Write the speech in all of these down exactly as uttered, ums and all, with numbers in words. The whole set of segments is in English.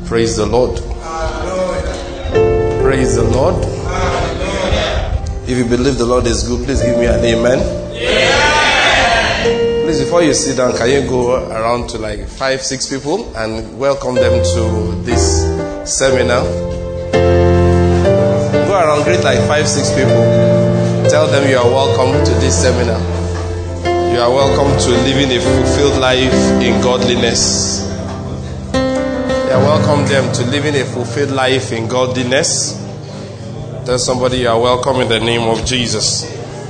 Praise the Lord. Praise the Lord. If you believe the Lord is good, please give me an amen. Please, before you sit down, can you go around to like five, six people and welcome them to this seminar? Go around, greet like five, six people. Tell them you are welcome to this seminar. You are welcome to living a fulfilled life in godliness. You are welcome them to living a fulfilled life in godliness. Tell somebody you are welcome in the name of Jesus.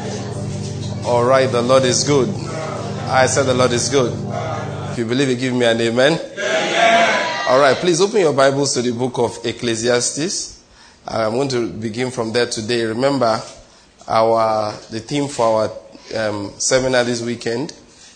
All right, the Lord is good. I said the Lord is good. If you believe it, give me an amen. Amen. All right, please open your Bibles to the book of Ecclesiastes. I'm going to begin from there today. Remember, our the theme for our um, seminar this weekend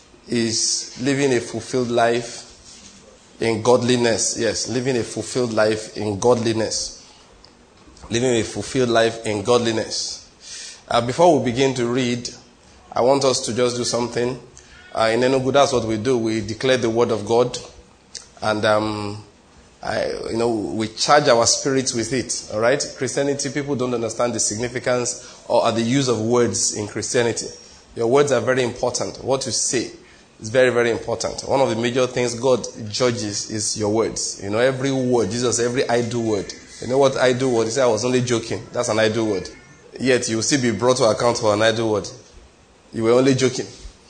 is living a fulfilled life in godliness. Yes, living a fulfilled life in godliness. Living a fulfilled life in godliness. Uh, before we begin to read, I want us to just do something. Uh, in Enugu, that's what we do. We declare the word of God, and um, I, you know, we charge our spirits with it. All right. Christianity, people don't understand the significance or the use of words in Christianity. Your words are very important. What you say is very, very important. One of the major things God judges is your words. You know, every word, Jesus, every idle word. You know what idle word? He said, I was only joking. That's an idle word. Yet you will still be brought to account for an idle word. You were only joking.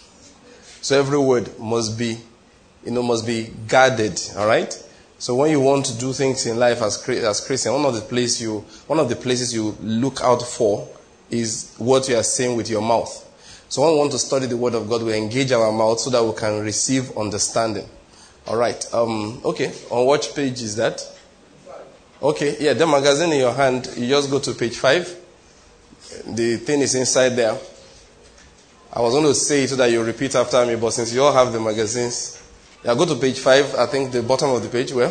So every word must be, you know, must be guarded. All right. So when you want to do things in life as as Christian, one of the places you one of the places you look out for is what you are saying with your mouth. So when we want to study the word of God, we engage our mouth so that we can receive understanding. All right. Um. Okay. On what page is that? Okay. Yeah. The magazine in your hand. You just go to page five. The thing is inside there. I was going to say it so that you repeat after me, but since you all have the magazines, yeah, go to page five. I think the bottom of the page. Where?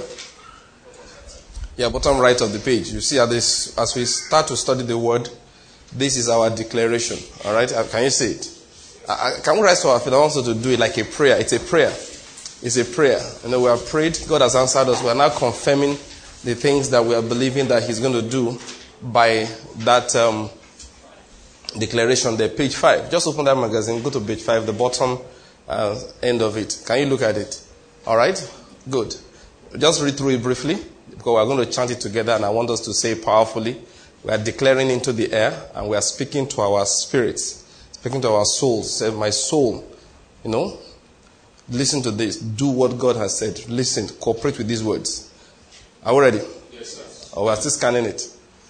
Yeah, bottom right of the page. You see, at this, as we start to study the word, this is our declaration. All right? Can you see it? Uh, can we rise to our feet? I want you to do it like a prayer. It's a prayer. It's a prayer. You know, we have prayed. God has answered us. We are now confirming the things that we are believing that He's going to do by that um, declaration there. Page five. Just open that magazine. Go to page five, the bottom uh, end of it. Can you look at it? All right? Good. Just read through it briefly because we are going to chant it together, and I want us to say it powerfully. We are declaring into the air, and we are speaking to our spirits, speaking to our souls. Say, my soul, you know, listen to this. Do what God has said. Listen, cooperate with these words. Are we ready? Yes, sir. Oh, we are still scanning it.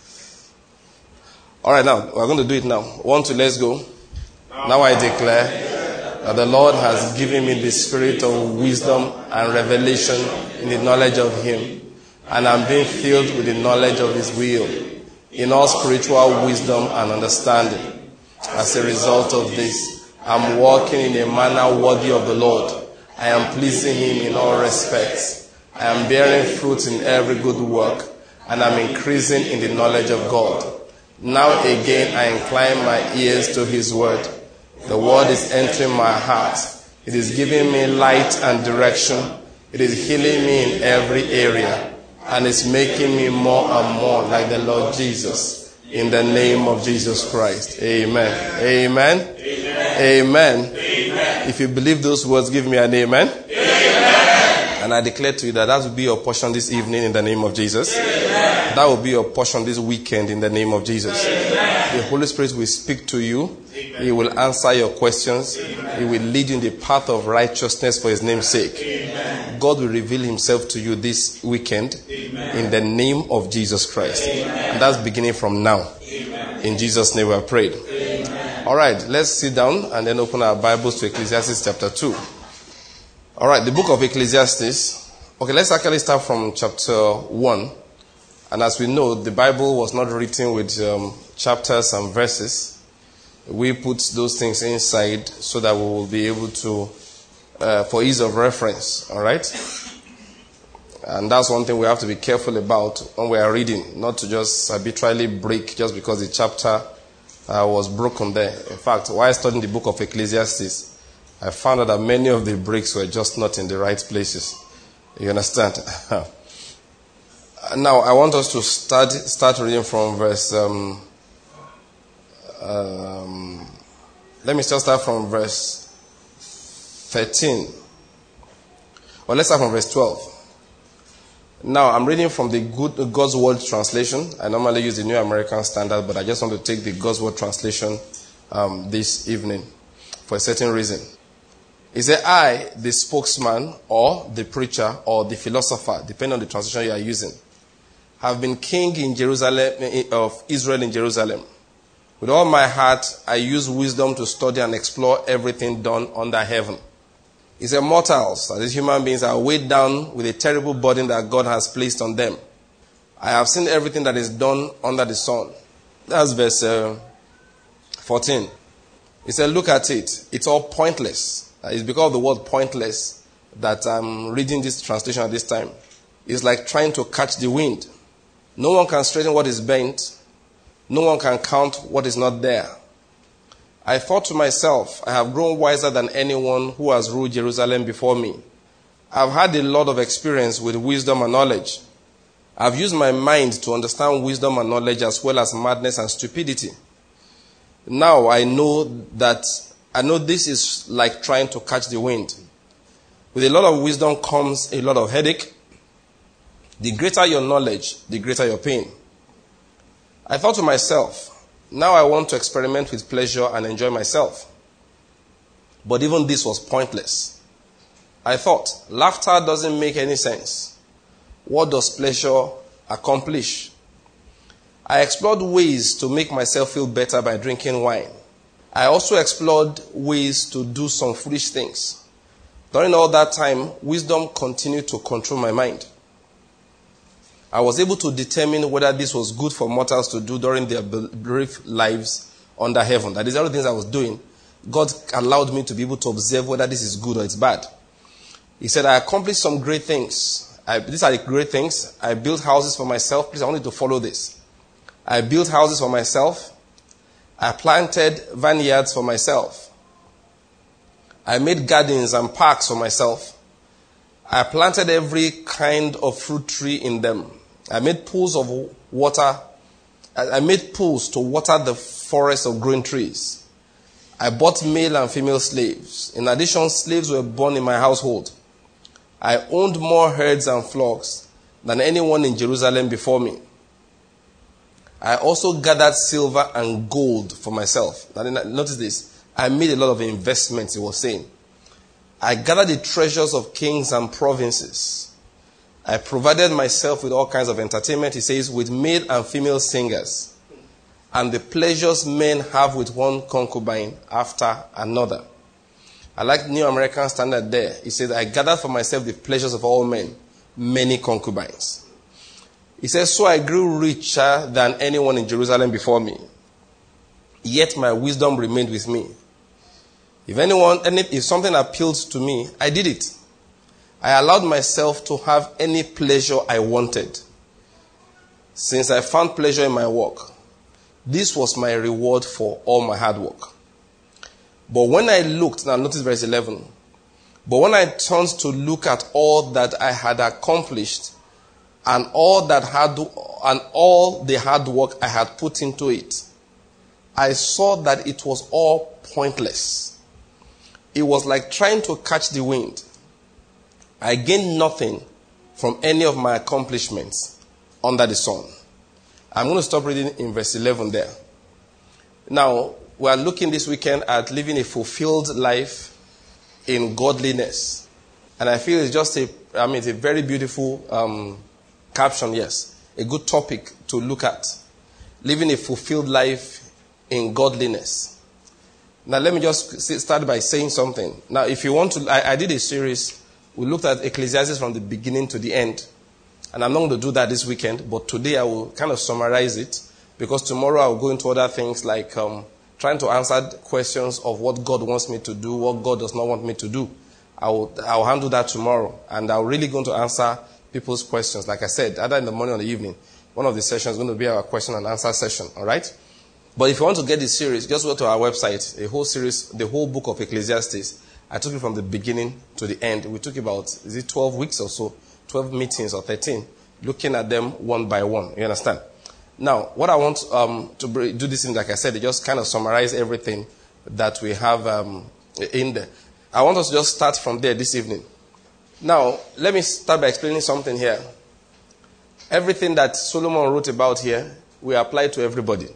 All right, now, we're going to do it now. One, two, let's go. Now, now I declare that the Lord has given me the spirit of wisdom and revelation in the knowledge of Him, and I'm being filled with the knowledge of His will, in all spiritual wisdom and understanding. As a result of this, I'm walking in a manner worthy of the Lord. I am pleasing Him in all respects. I am bearing fruit in every good work, and I'm increasing in the knowledge of God. Now again I incline my ears to His word. The word is entering my heart. It is giving me light and direction. It is healing me in every area. And it's making me more and more like the Lord Jesus. In the name of Jesus Christ. Amen. Amen. Amen. Amen. Amen. If you believe those words, give me an amen. Amen. And I declare to you that that will be your portion this evening in the name of Jesus. Amen. That will be your portion this weekend in the name of Jesus. Amen. The Holy Spirit will speak to you. Amen. He will answer your questions. Amen. He will lead you in the path of righteousness for His name's sake. Amen. God will reveal Himself to you this weekend. Amen. In the name of Jesus Christ. Amen. And that's beginning from now. Amen. In Jesus' name we have prayed. Amen. All right, let's sit down and then open our Bibles to Ecclesiastes chapter two. All right, the book of Ecclesiastes. Okay, let's actually start from chapter one. And as we know, the Bible was not written with um, chapters and verses. We put those things inside so that we will be able to, uh, for ease of reference, all right? And that's one thing we have to be careful about when we are reading, not to just arbitrarily break just because the chapter uh, was broken there. In fact, while studying the book of Ecclesiastes, I found out that many of the breaks were just not in the right places. You understand? Now, I want us to start start reading from verse. Um, um, let me just start from verse thirteen. Well, let's start from verse twelve. Now, I'm reading from the Good God's Word translation. I normally use the New American Standard, but I just want to take the God's Word translation um, this evening for a certain reason. It said, I, the spokesman, or the preacher, or the philosopher, depending on the translation you are using, have been king in Jerusalem, of Israel in Jerusalem. With all my heart, I use wisdom to study and explore everything done under heaven. He said, mortals, that is human beings, are weighed down with a terrible burden that God has placed on them. I have seen everything that is done under the sun. That's verse uh, fourteen. He said, look at it. It's all pointless. It's because of the word pointless that I'm reading this translation at this time. It's like trying to catch the wind. No one can straighten what is bent. No one can count what is not there. I thought to myself, I have grown wiser than anyone who has ruled Jerusalem before me. I've had a lot of experience with wisdom and knowledge. I've used my mind to understand wisdom and knowledge as well as madness and stupidity. Now I know that I know this is like trying to catch the wind. With a lot of wisdom comes a lot of headache. The greater your knowledge, the greater your pain. I thought to myself, now I want to experiment with pleasure and enjoy myself. But even this was pointless. I thought, laughter doesn't make any sense. What does pleasure accomplish? I explored ways to make myself feel better by drinking wine. I also explored ways to do some foolish things. During all that time, wisdom continued to control my mind. I was able to determine whether this was good for mortals to do during their brief lives under heaven. That is, all the things I was doing. God allowed me to be able to observe whether this is good or it's bad. He said, I accomplished some great things. I, these are the great things. I built houses for myself. Please, I want you to follow this. I built houses for myself. I planted vineyards for myself. I made gardens and parks for myself. I planted every kind of fruit tree in them. I made pools of water. I made pools to water the forest of growing trees. I bought male and female slaves. In addition, slaves were born in my household. I owned more herds and flocks than anyone in Jerusalem before me. I also gathered silver and gold for myself. Now, notice this. I made a lot of investments, he was saying. I gathered the treasures of kings and provinces. I provided myself with all kinds of entertainment, he says, with male and female singers, and the pleasures men have with one concubine after another. I like New American Standard there. He says, I gathered for myself the pleasures of all men, many concubines. He says, so I grew richer than anyone in Jerusalem before me. Yet my wisdom remained with me. If anyone, if something appealed to me, I did it. I allowed myself to have any pleasure I wanted. Since I found pleasure in my work, this was my reward for all my hard work. But when I looked, now notice verse eleven. But when I turned to look at all that I had accomplished, and all that had and all the hard work I had put into it, I saw that it was all pointless. It was like trying to catch the wind. I gained nothing from any of my accomplishments under the sun. I'm going to stop reading in verse eleven there. Now, we are looking this weekend at living a fulfilled life in godliness. And I feel it's just a, I mean, it's a very beautiful um, caption, yes. A good topic to look at. Living a fulfilled life in godliness. Now, let me just start by saying something. Now, if you want to, I, I did a series. We looked at Ecclesiastes from the beginning to the end. And I'm not going to do that this weekend, but today I will kind of summarize it. Because tomorrow I will go into other things like um, trying to answer questions of what God wants me to do, what God does not want me to do. I will, I will handle that tomorrow. And I'm really going to answer people's questions. Like I said, either in the morning or the evening. One of the sessions is going to be our question and answer session. All right? But if you want to get this series, just go to our website. A whole series, the whole book of Ecclesiastes. I took it from the beginning to the end. We took about, is it twelve weeks or so? twelve meetings or thirteen looking at them one by one. You understand? Now, what I want um, to do this in, like I said, just kind of summarize everything that we have um, in there. I want us to just start from there this evening. Now, let me start by explaining something here. Everything that Solomon wrote about here, we apply to everybody.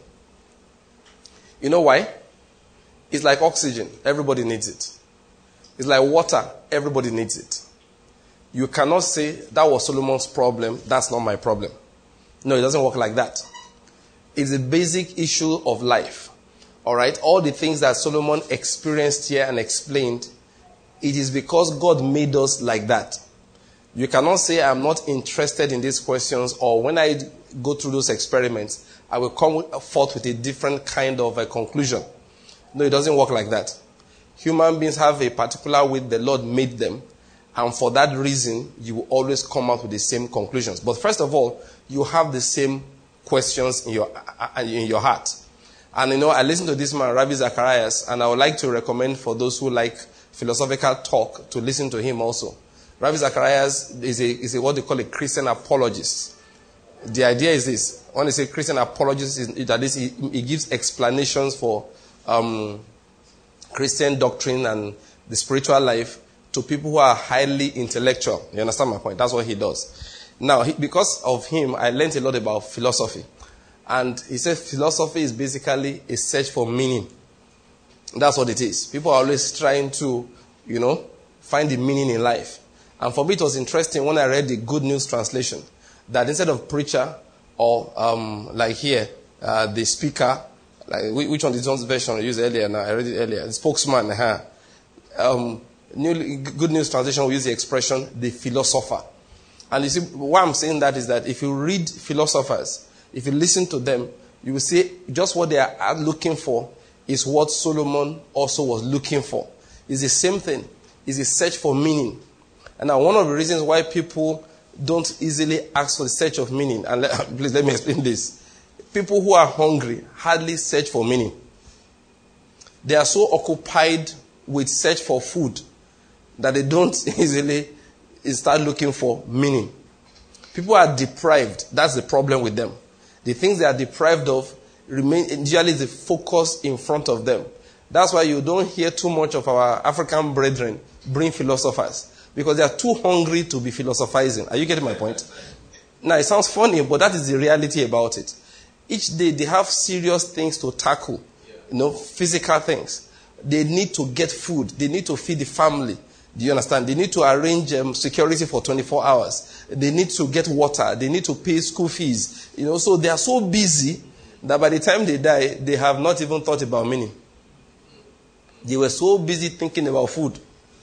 You know why? It's like oxygen. Everybody needs it. It's like water. Everybody needs it. You cannot say, that was Solomon's problem. That's not my problem. No, it doesn't work like that. It's a basic issue of life. All right? All the things that Solomon experienced here and explained, it is because God made us like that. You cannot say, I'm not interested in these questions, or when I go through those experiments, I will come forth with a different kind of a conclusion. No, it doesn't work like that. Human beings have a particular way the Lord made them, and for that reason, you will always come out with the same conclusions. But first of all, you have the same questions in your in your heart. And you know, I listened to this man, Ravi Zacharias, and I would like to recommend for those who like philosophical talk to listen to him also. Ravi Zacharias is a, is a what they call a Christian apologist. The idea is this. When they say Christian apologist, is that is, he, he gives explanations for um, Christian doctrine and the spiritual life to people who are highly intellectual. You understand my point? That's what he does. Now, he, because of him, I learned a lot about philosophy. And he said philosophy is basically a search for meaning. That's what it is. People are always trying to, you know, find the meaning in life. And for me, it was interesting when I read the Good News translation, that instead of preacher or um, like here, uh, the speaker, like which one is John's version I used earlier? Now I read it earlier. The spokesman. Huh? Um, New, Good News translation will use the expression the philosopher. And you see, why I'm saying that is that if you read philosophers, if you listen to them, you will see just what they are looking for is what Solomon also was looking for. It's the same thing. It's a search for meaning. And now one of the reasons why people don't easily ask for the search of meaning, and let, please let me explain this. People who are hungry hardly search for meaning. They are so occupied with search for food that they don't easily start looking for meaning. People are deprived. That's the problem with them. The things they are deprived of remain usually the focus in front of them. That's why you don't hear too much of our African brethren bring philosophers, because they are too hungry to be philosophizing. Are you getting my point? Now, it sounds funny, but that is the reality about it. Each day, they have serious things to tackle, you know, physical things. They need to get food. They need to feed the family. Do you understand? They need to arrange um, security for twenty-four hours. They need to get water. They need to pay school fees. You know, so they are so busy that by the time they die, they have not even thought about meaning. They were so busy thinking about food.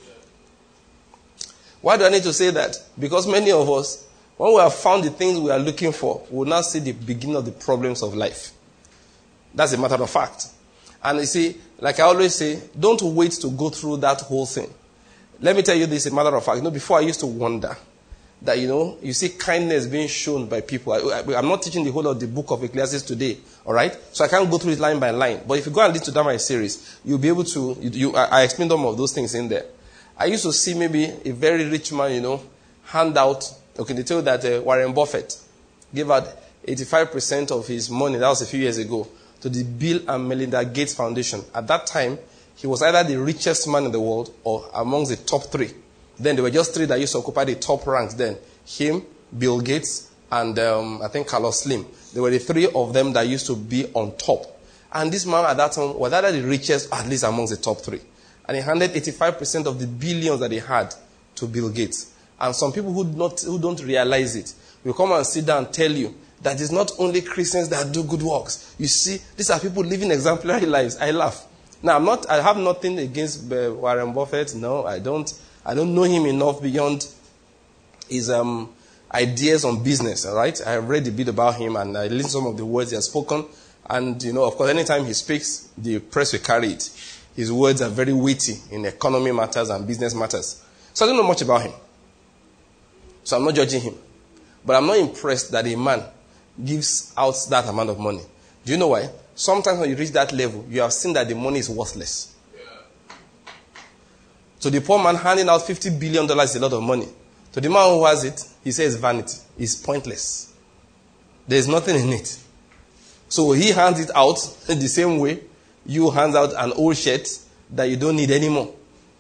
Why do I need to say that? Because many of us, when we have found the things we are looking for, we will now see the beginning of the problems of life. That's a matter of fact. And you see, like I always say, don't wait to go through that whole thing. Let me tell you this, a matter of fact. You know, before I used to wonder that, you know, you see kindness being shown by people. I, I, I'm not teaching the whole of the book of Ecclesiastes today, all right? So I can't go through it line by line. But if you go and listen to that my series, you'll be able to, you, you, I, I explained some of those things in there. I used to see maybe a very rich man, you know, hand out, okay, they tell you that uh, Warren Buffett gave out eighty-five percent of his money, that was a few years ago, to the Bill and Melinda Gates Foundation. At that time, he was either the richest man in the world or amongst the top three. Then there were just three that used to occupy the top ranks then. Him, Bill Gates, and um, I think Carlos Slim. There were the three of them that used to be on top. And this man at that time was either the richest, at least amongst the top three. And he handed eighty-five percent of the billions that he had to Bill Gates. And some people who, not, who don't realize it will come and sit down and tell you that it's not only Christians that do good works. You see, these are people living exemplary lives. I laugh. Now, I'm not, I have nothing against uh, Warren Buffett. No, I don't. I don't know him enough beyond his um, ideas on business, all right? I have read a bit about him, and I listened to some of the words he has spoken. And, you know, of course, anytime he speaks, the press will carry it. His words are very witty in economy matters and business matters. So I don't know much about him. So I'm not judging him. But I'm not impressed that a man gives out that amount of money. Do you know why? Sometimes when you reach that level, you have seen that the money is worthless. Yeah. So the poor man handing out fifty billion dollars is a lot of money. To the man who has it, he says vanity. It's pointless. There's nothing in it. So he hands it out in the same way you hand out an old shirt that you don't need anymore.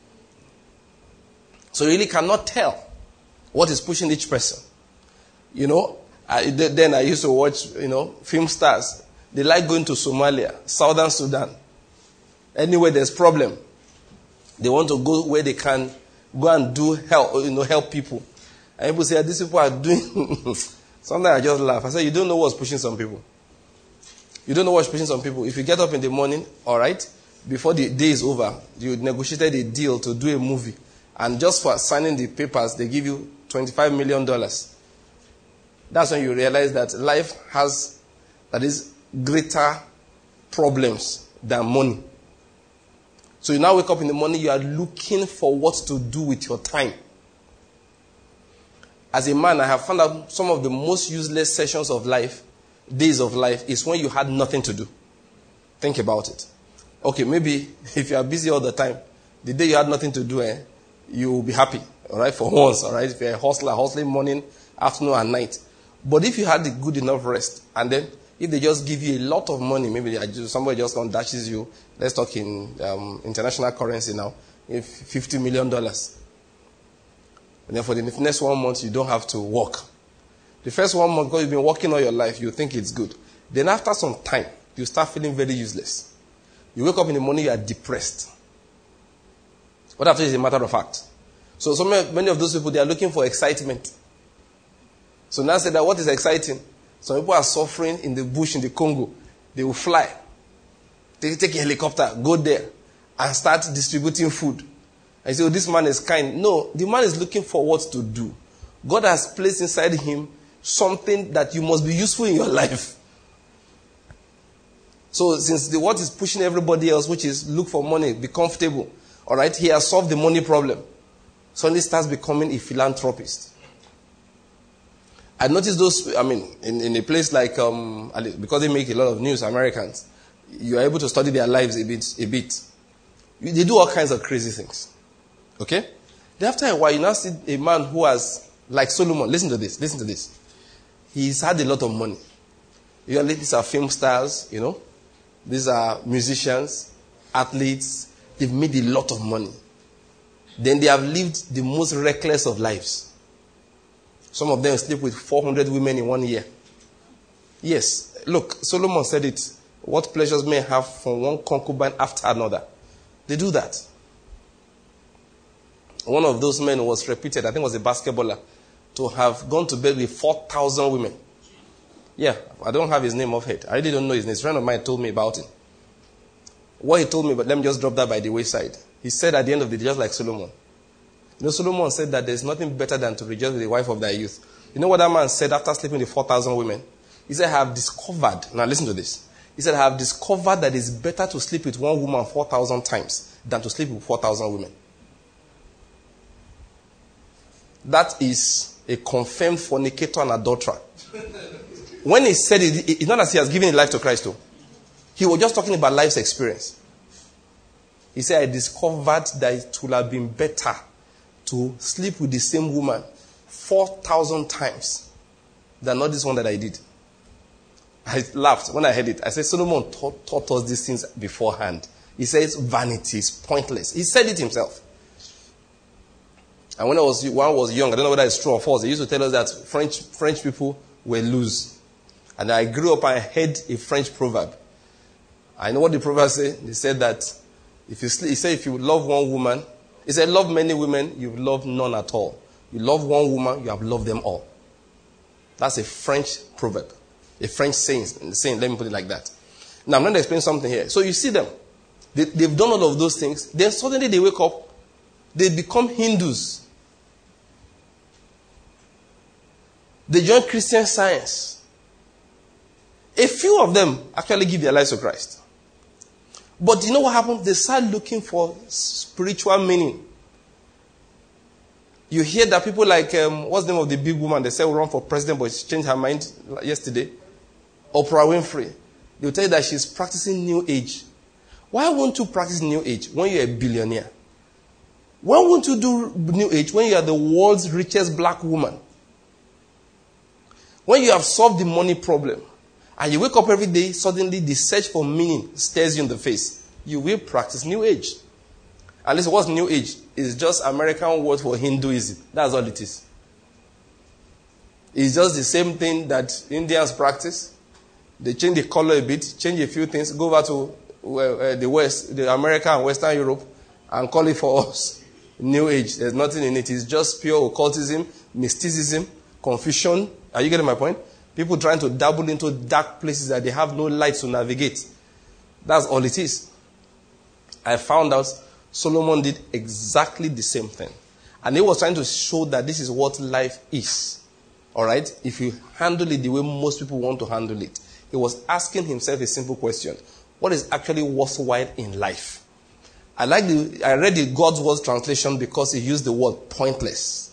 So you really cannot tell what is pushing each person. You know, I, then I used to watch, you know, film stars. They like going to Somalia, Southern Sudan. Anywhere there's problem, they want to go where they can go and do help, you know, help people. And people say, these people are doing. Sometimes I just laugh. I say, you don't know what's pushing some people. You don't know what's pushing some people. If you get up in the morning, all right, before the day is over, you negotiated a deal to do a movie, and just for signing the papers, they give you twenty-five million dollars. That's when you realize that life has, that is, greater problems than money. So you now wake up in the morning, you are looking for what to do with your time. As a man, I have found out some of the most useless sessions of life, days of life, is when you had nothing to do. Think about it. Okay, maybe if you are busy all the time, the day you had nothing to do, eh, you will be happy, all right, for once, all right, if you're a hustler, hustling morning, afternoon, and night. But if you had a good enough rest, and then if they just give you a lot of money, maybe somebody just comes dashes you, let's talk in um, international currency now, fifty million dollars. And then for the next one month, you don't have to work. The first one month, because you've been working all your life, you think it's good. Then after some time, you start feeling very useless. You wake up in the morning, you are depressed. What after is a matter of fact. So, so many of those people, they are looking for excitement. So now say that what is exciting? Some people are suffering in the bush in the Congo. They will fly. They take a helicopter, go there, and start distributing food. I say, oh, this man is kind. No, the man is looking for what to do. God has placed inside him something that you must be useful in your life. So since the what is pushing everybody else, which is look for money, be comfortable, all right, he has solved the money problem. Suddenly starts becoming a philanthropist. I noticed those, I mean, in, in a place like, um, because they make a lot of news, Americans, you are able to study their lives a bit. A bit. They do all kinds of crazy things. Okay? Then after a while, you now see a man who has, like Solomon, listen to this, listen to this. He's had a lot of money. Usually these are film stars, you know. These are musicians, athletes. They've made a lot of money. Then they have lived the most reckless of lives. Some of them sleep with four hundred women in one year. Yes. Look, Solomon said it. What pleasures men have from one concubine after another. They do that. One of those men was reputed, I think it was a basketballer, to have gone to bed with four thousand women. Yeah, I don't have his name off head. I really don't know his name. A friend of mine told me about it. What he told me, but let me just drop that by the wayside. He said at the end of the day, just like Solomon. You know, Solomon said that there's nothing better than to rejoice with the wife of thy youth. You know what that man said after sleeping with four thousand women? He said, I have discovered, now listen to this. He said, I have discovered that it's better to sleep with one woman four thousand times than to sleep with four thousand women. That is a confirmed fornicator and adulterer. When he said it, it's not as he has given his life to Christ, though. He was just talking about life's experience. He said, I discovered that it would have been better to sleep with the same woman four thousand times than not this one that I did. I laughed when I heard it. I said, Solomon taught, taught us these things beforehand. He says vanity is pointless. He said it himself. And when I was, when I was young, I don't know whether it's true or false, they used to tell us that French, French people were loose. And I grew up and I heard a French proverb. I know what the proverb said. They said that if you sleep, he said if you love one woman, he said love many women, you've loved none at all. You love one woman, you have loved them all. That's a French proverb. A French saying, saying, let me put it like that. Now I'm going to explain something here. So you see them. They, they've done all of those things. Then suddenly they wake up. They become Hindus. They join Christian Science. A few of them actually give their lives to Christ. But you know what happened? They start looking for spiritual meaning. You hear that people like, um, what's the name of the big woman? They said will run for president, but she changed her mind yesterday. Oprah Winfrey. They'll tell you that she's practicing New Age. Why won't you practice New Age when you're a billionaire? When won't you do New Age when you are the world's richest black woman? When you have solved the money problem and you wake up every day, suddenly the search for meaning stares you in the face. You will practice New Age. At least what's New Age? It's just American word for Hinduism. That's all it is. It's just the same thing that Indians practice. They change the color a bit, change a few things, go over to uh, the West, the America and Western Europe, and call it for us New Age. There's nothing in it. It's just pure occultism, mysticism, confusion. Are you getting my point? People trying to dabble into dark places that they have no light to navigate. That's all it is. I found out Solomon did exactly the same thing. And he was trying to show that this is what life is. Alright? If you handle it the way most people want to handle it. He was asking himself a simple question. What is actually worthwhile in life? I like the, I read the God's Word translation because he used the word pointless.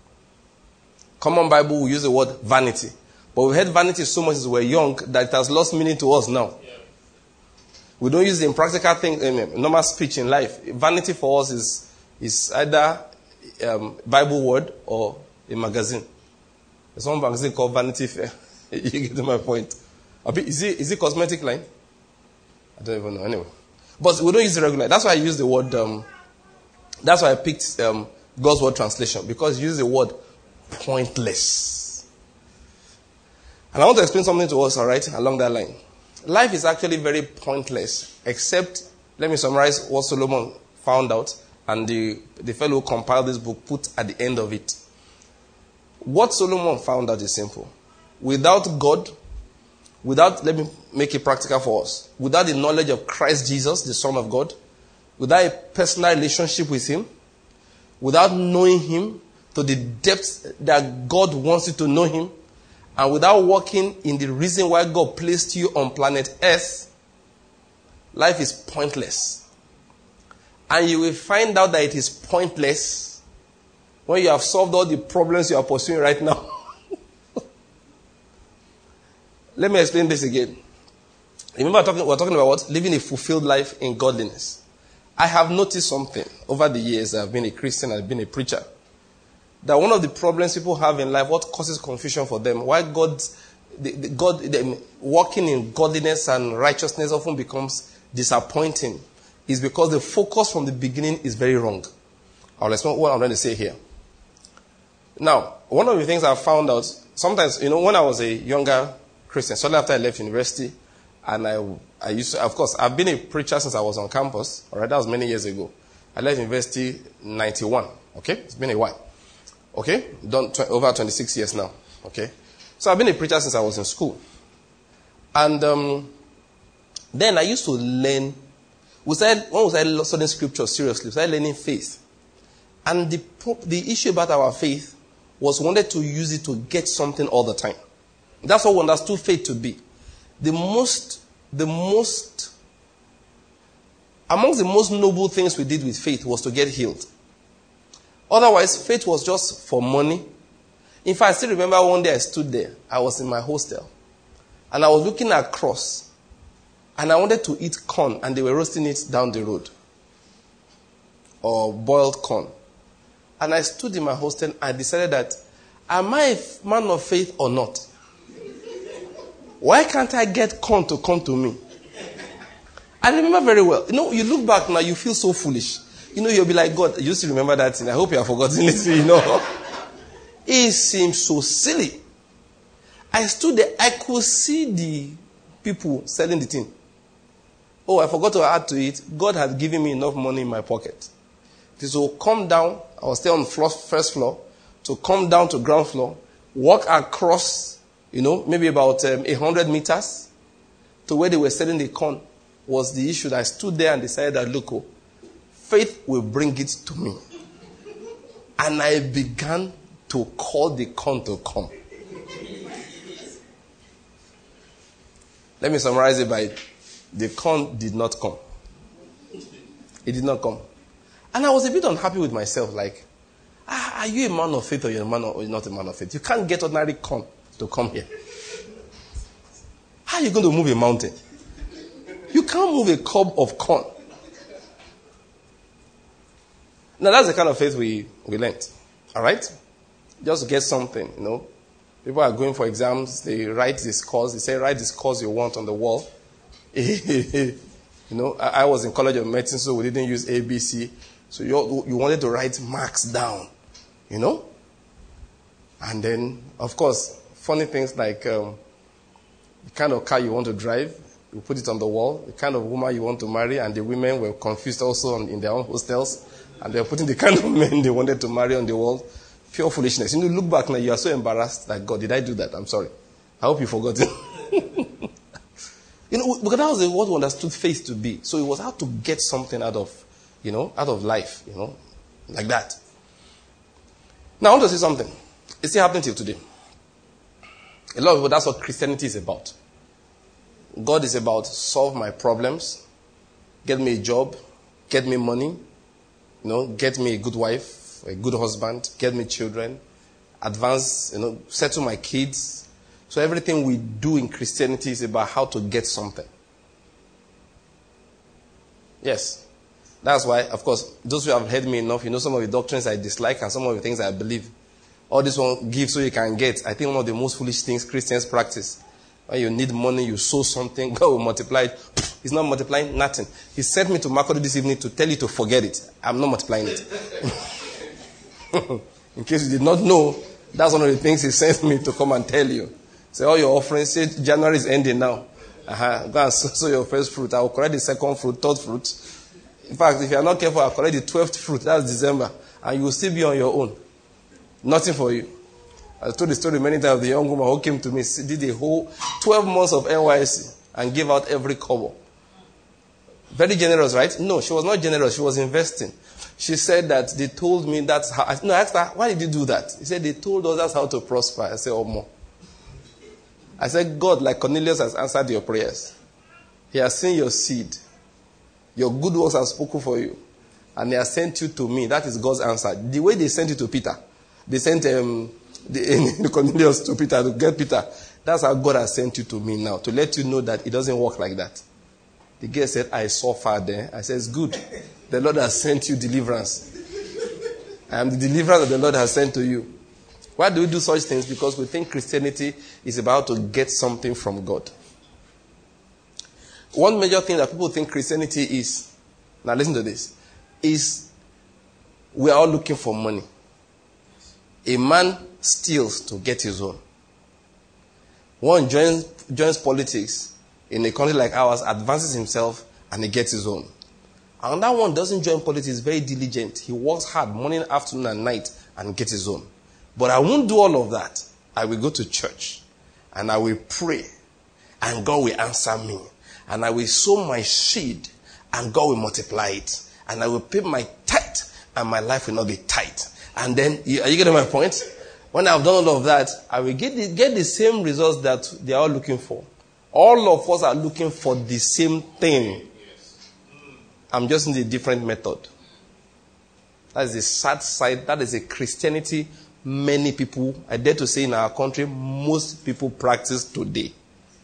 Common Bible will use the word vanity. But we've heard vanity so much as we're young that it has lost meaning to us now. Yeah. We don't use it in practical thing, in normal speech in life. Vanity for us is, is either um, Bible word or a magazine. There's one magazine called Vanity Fair. You get to my point. Is it, is it cosmetic line? I don't even know. Anyway. But we don't use it regularly. That's why I use the word, um, that's why I picked um, God's Word translation. Because you use the word pointless. And I want to explain something to us, all right, along that line. Life is actually very pointless, except, let me summarize what Solomon found out, and the, the fellow who compiled this book put at the end of it. What Solomon found out is simple. Without God, without, let me make it practical for us, without the knowledge of Christ Jesus, the Son of God, without a personal relationship with Him, without knowing Him to the depths that God wants you to know Him, and without walking in the reason why God placed you on planet Earth, life is pointless. And you will find out that it is pointless when you have solved all the problems you are pursuing right now. Let me explain this again. Remember we're talking, we're talking about what? Living a fulfilled life in godliness. I have noticed something over the years I've been a Christian, I've been a preacher, that one of the problems people have in life, what causes confusion for them, why God, the, the, God the, walking in godliness and righteousness often becomes disappointing, is because the focus from the beginning is very wrong. I'll explain what I'm trying to say here. Now, one of the things I found out, sometimes, you know, when I was a younger Christian, shortly after I left university, and I, I used to, of course, I've been a preacher since I was on campus. All right, that was many years ago. I left university in ninety-one. Okay, it's been a while. Okay, done tw- over twenty-six years now. Okay, so I've been a preacher since I was in school, and um, then I used to learn. We started when we started studying scripture seriously. We started learning faith, and the the issue about our faith was we wanted to use it to get something all the time. That's what we understood faith to be. The most, the most, amongst the most noble things we did with faith was to get healed. Otherwise, faith was just for money. In fact, I still remember one day I stood there. I was in my hostel. And I was looking across. And I wanted to eat corn. And they were roasting it down the road. Or boiled corn. And I stood in my hostel and I decided that, am I a man of faith or not? Why can't I get corn to come to me? I remember very well. You know, you look back now, you feel so foolish. You know, you'll be like, God, you used to remember that thing. I hope you have forgotten it, you know. It seems so silly. I stood there, I could see the people selling the thing. Oh, I forgot to add to it. God had given me enough money in my pocket. So come down, I was still on the floor, first floor, to come down to ground floor, walk across, you know, maybe about um, one hundred meters to where they were selling the corn was the issue that I stood there and decided that, look, oh, faith will bring it to me. And I began to call the corn to come. Let me summarize it by the corn did not come. It did not come. And I was a bit unhappy with myself, like, ah, are you a man of faith or you're a man of, or you're not a man of faith? You can't get ordinary corn to come here. How are you going to move a mountain? You can't move a cob of corn. Now, that's the kind of faith we, we learned. All right? Just to get something, you know. People are going for exams. They write this course. They say, write this course you want on the wall. You know, I, I was in College of Medicine, so we didn't use A B C. So you, you wanted to write marks down, you know. And then, of course, funny things like um, the kind of car you want to drive, you put it on the wall. The kind of woman you want to marry, and the women were confused also on, in their own hostels. And they were putting the kind of men they wanted to marry on the wall. Pure foolishness. You know, look back now, you are so embarrassed. Like, God, did I do that? I'm sorry. I hope you forgot it. You know, because that was what we understood faith to be. So it was how to get something out of, you know, out of life, you know, like that. Now, I want to say something. It's still happening till today. A lot of people, that's what Christianity is about. God is about solve my problems, get me a job, get me money, you know, get me a good wife, a good husband, get me children, advance, you know, settle my kids. So everything we do in Christianity is about how to get something. Yes. That's why, of course, those who have heard me enough, you know some of the doctrines I dislike and some of the things I believe. All this one, give so you can get. I think one of the most foolish things Christians practice. When you need money, you sow something, God will multiply it. He's not multiplying nothing. He sent me to Makurdi this evening to tell you to forget it. I'm not multiplying it. In case you did not know, that's one of the things he sent me to come and tell you. Say, all your offerings, say January is ending now. Uh-huh. Go and sow your first fruit. I will correct the second fruit, third fruit. In fact, if you are not careful, I will correct the twelfth fruit. That's December. And you will still be on your own. Nothing for you. I told the story many times. The young woman who came to me did a whole twelve months of N Y S C and gave out every kobo. Very generous, right? No, she was not generous. She was investing. She said that they told me that's how. I, no, I asked her, why did you do that? He said, they told us that's how to prosper. I said, oh, more. I said, God, like Cornelius, has answered your prayers. He has seen your seed. Your good works have spoken for you. And he has sent you to me. That is God's answer. The way they sent you to Peter. They sent um, the, Cornelius to Peter to get Peter. That's how God has sent you to me now. To let you know that it doesn't work like that. The girl said, I saw far there. I said, it's good. The Lord has sent you deliverance. I am the deliverance that the Lord has sent to you. Why do we do such things? Because we think Christianity is about to get something from God. One major thing that people think Christianity is, now listen to this, is we are all looking for money. A man steals to get his own. One joins, joins politics in a country like ours, advances himself, and he gets his own. Another one doesn't join politics, very diligent. He works hard morning, afternoon, and night, and gets his own. But I won't do all of that. I will go to church, and I will pray, and God will answer me. And I will sow my seed, and God will multiply it. And I will pay my tithe, and my life will not be tight. And then, are you getting my point? When I've done all of that, I will get the, get the same results that they are all looking for. All of us are looking for the same thing. I'm just in a different method. That is the sad side. That is a Christianity many people, I dare to say in our country, most people practice today.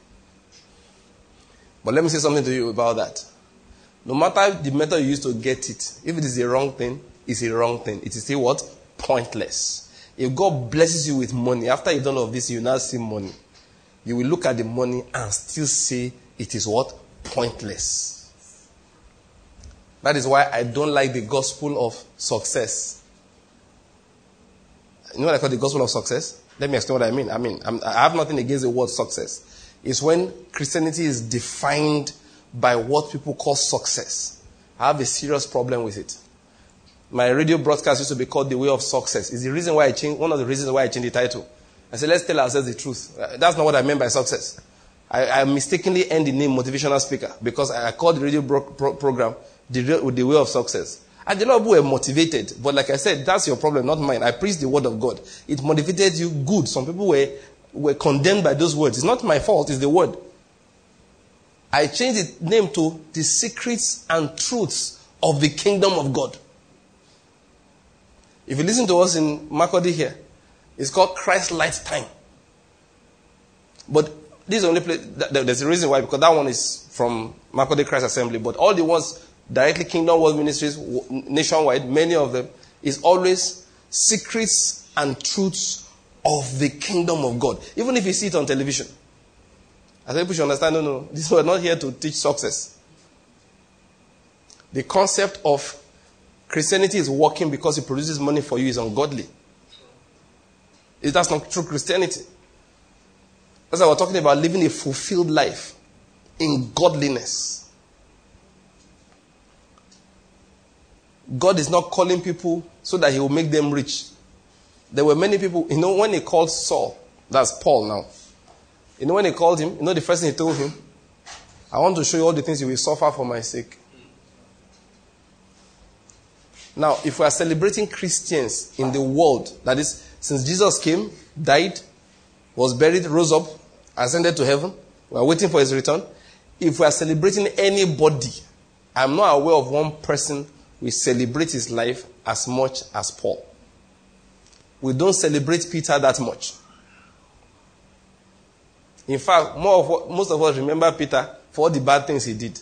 But let me say something to you about that. No matter the method you use to get it, if it is a wrong thing, it's a wrong thing. It is still what? Pointless. If God blesses you with money, after you've done all of this, you now see money. You will look at the money and still say it is what? Pointless. That is why I don't like the gospel of success. You know what I call the gospel of success? Let me explain what I mean. I mean, I'm, I have nothing against the word success. It's when Christianity is defined by what people call success. I have a serious problem with it. My radio broadcast used to be called The Way of Success. It's the reason why I changed, one of the reasons why I changed the title. I said, let's tell ourselves the truth. That's not what I meant by success. I, I mistakenly end the name motivational speaker because I, I called the radio bro- pro- program the, the Way of Success. And a lot of people were motivated. But like I said, that's your problem, not mine. I preach the word of God. It motivated you good. Some people were, were condemned by those words. It's not my fault, it's the word. I changed the name to The Secrets and Truths of the Kingdom of God. If you listen to us in Makurdi here, it's called Christ Light Time. But this is the only place, there's a reason why, because that one is from Makurdi Christ Assembly. But all the ones directly Kingdom World Ministries, nationwide, many of them, is always secrets and truths of the kingdom of God. Even if you see it on television. I think people should understand, no, no, this we're not here to teach success. The concept of Christianity is working because it produces money for you is ungodly. That's not true Christianity. That's why we're talking about living a fulfilled life in godliness. God is not calling people so that he will make them rich. There were many people, you know, when he called Saul, that's Paul now. You know when he called him, you know the first thing he told him? I want to show you all the things you will suffer for my sake. Now, if we are celebrating Christians in the world, that is, since Jesus came, died, was buried, rose up, ascended to heaven, we are waiting for his return. If we are celebrating anybody, I'm not aware of one person who celebrates his life as much as Paul. We don't celebrate Peter that much. In fact, more of what, most of us remember Peter for all the bad things he did.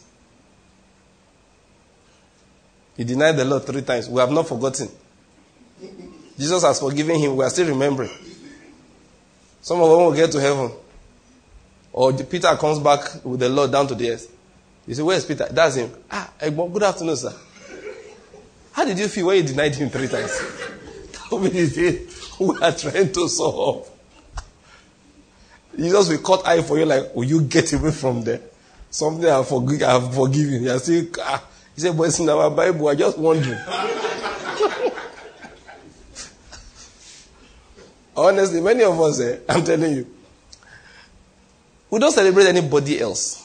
He denied the Lord three times. We have not forgotten. Jesus has forgiven him. We are still remembering. Some of them will get to heaven. Or Peter comes back with the Lord down to the earth. You say, where is Peter? That's him. Ah, good afternoon, sir. How did you feel when you denied him three times? How many days we are trying to solve? Jesus will cut eye for you like, will you get away from there? Something I have forg- I have forgiven. You are still, ah. He said, but it's in our Bible. I just wondering. Honestly, many of us, eh, I'm telling you, we don't celebrate anybody else.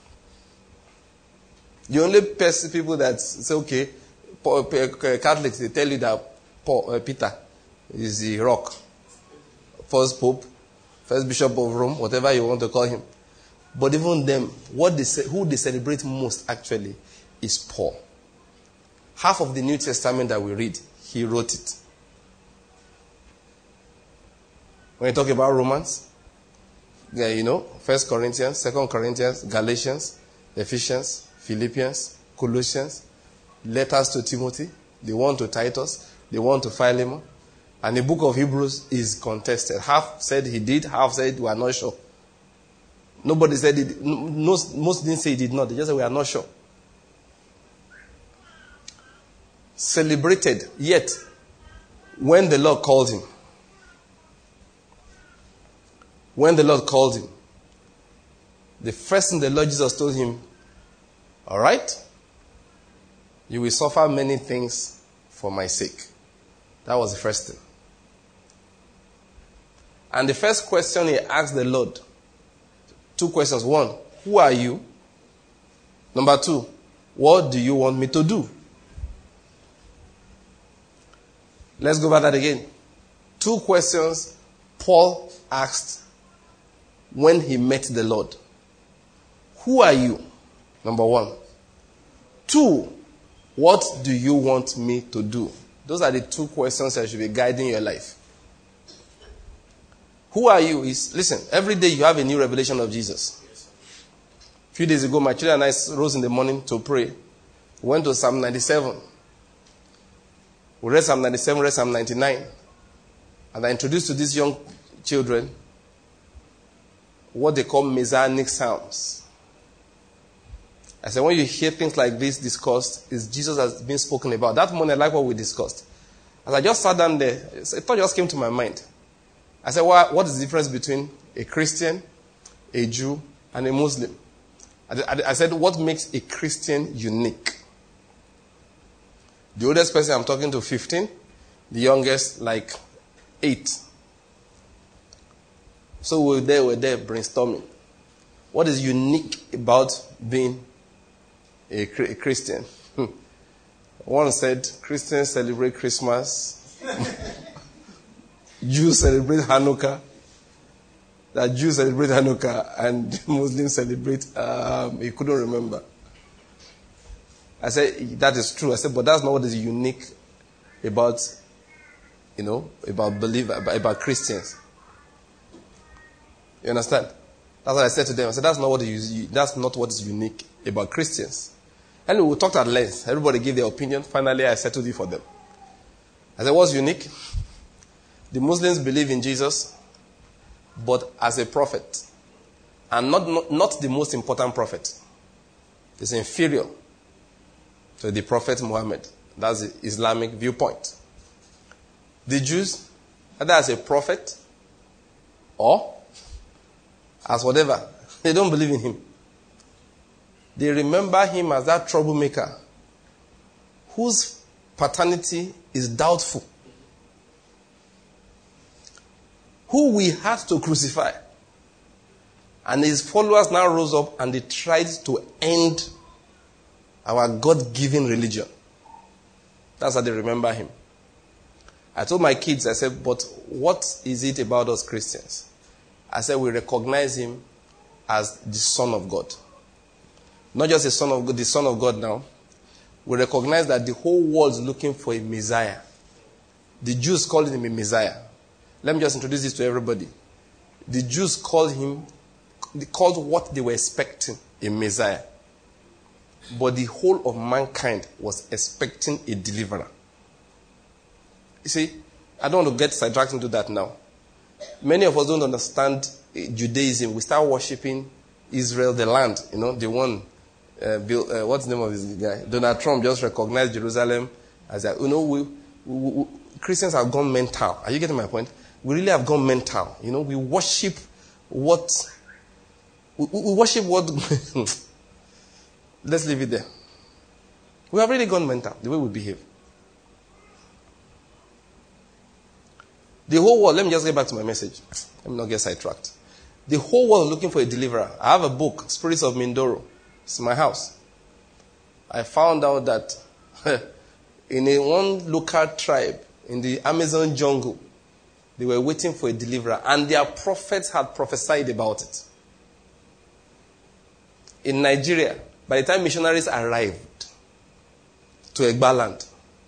The only person, people that say, okay, Catholics, they tell you that Paul, uh, Peter is the rock. First Pope, first Bishop of Rome, whatever you want to call him. But even them, what they say, who they celebrate most actually is Paul. Half of the New Testament that we read, he wrote it. When you talk about Romans, yeah, you know, First Corinthians, Second Corinthians, Galatians, Ephesians, Philippians, Colossians, letters to Timothy, the one to Titus, the one to Philemon, and the book of Hebrews is contested. Half said he did, half said we are not sure. Nobody said it. Most, most didn't say he did not. They just said we are not sure. Celebrated, yet when the Lord called him, when the Lord called him, the first thing the Lord Jesus told him, all right, you will suffer many things for my sake. That was the first thing. And the first question he asked the Lord, two questions. One, who are you? Number two, what do you want me to do? Let's go over that again. Two questions Paul asked when he met the Lord. Who are you? Number one. Two, what do you want me to do? Those are the two questions that should be guiding your life. Who are you? Is listen, every day you have a new revelation of Jesus. A few days ago, my children and I rose in the morning to pray. We went to Psalm ninety-seven. We read Psalm ninety-seven, read Psalm ninety-nine. And I introduced to these young children what they call Messianic Psalms. I said, when you hear things like this discussed, is Jesus has been spoken about. That morning, I like what we discussed. As I just sat down there, a thought just came to my mind. I said, well, what is the difference between a Christian, a Jew, and a Muslim? I, I said, what makes a Christian unique? The oldest person I'm talking to, fifteen. The youngest, like eight. So we were there, we were there brainstorming. What is unique about being a, a Christian? One said, Christians celebrate Christmas. Jews celebrate Hanukkah. That Jews celebrate Hanukkah and Muslims celebrate, um, he couldn't remember. I said, that is true. I said, but that's not what is unique about, you know, about believers, about, about Christians. You understand? That's what I said to them. I said, that's not what is, that's not what is unique about Christians. Anyway, we talked at length. Everybody gave their opinion. Finally, I settled it for them. I said, what's unique? The Muslims believe in Jesus, but as a prophet. And not, not, not the most important prophet. It's inferior to the Prophet Muhammad. That's the Islamic viewpoint. The Jews, either as a prophet or as whatever, they don't believe in him. They remember him as that troublemaker whose paternity is doubtful, who we had to crucify. And his followers now rose up and they tried to end our God-given religion. That's how they remember him. I told my kids, I said, but what is it about us Christians? I said, we recognize him as the Son of God. Not just the Son of God, the Son of God now. We recognize that the whole world is looking for a Messiah. The Jews called him a Messiah. Let me just introduce this to everybody. The Jews called him, they called what they were expecting a Messiah. But the whole of mankind was expecting a deliverer. You see, I don't want to get sidetracked into that now. Many of us don't understand Judaism. We start worshipping Israel, the land, you know, the one, uh, Bill, uh, what's the name of this guy? Donald Trump just recognized Jerusalem as a, you know, we, we, we, Christians have gone mental. Are you getting my point? We really have gone mental. You know, we worship what, we, we worship what, let's leave it there. We have really gone mental, the way we behave. The whole world, let me just get back to my message. Let me not get sidetracked. The whole world is looking for a deliverer. I have a book, Spirits of Mindoro. It's in my house. I found out that in a one local tribe in the Amazon jungle, they were waiting for a deliverer, and their prophets had prophesied about it. In Nigeria, by the time missionaries arrived to Egbaland,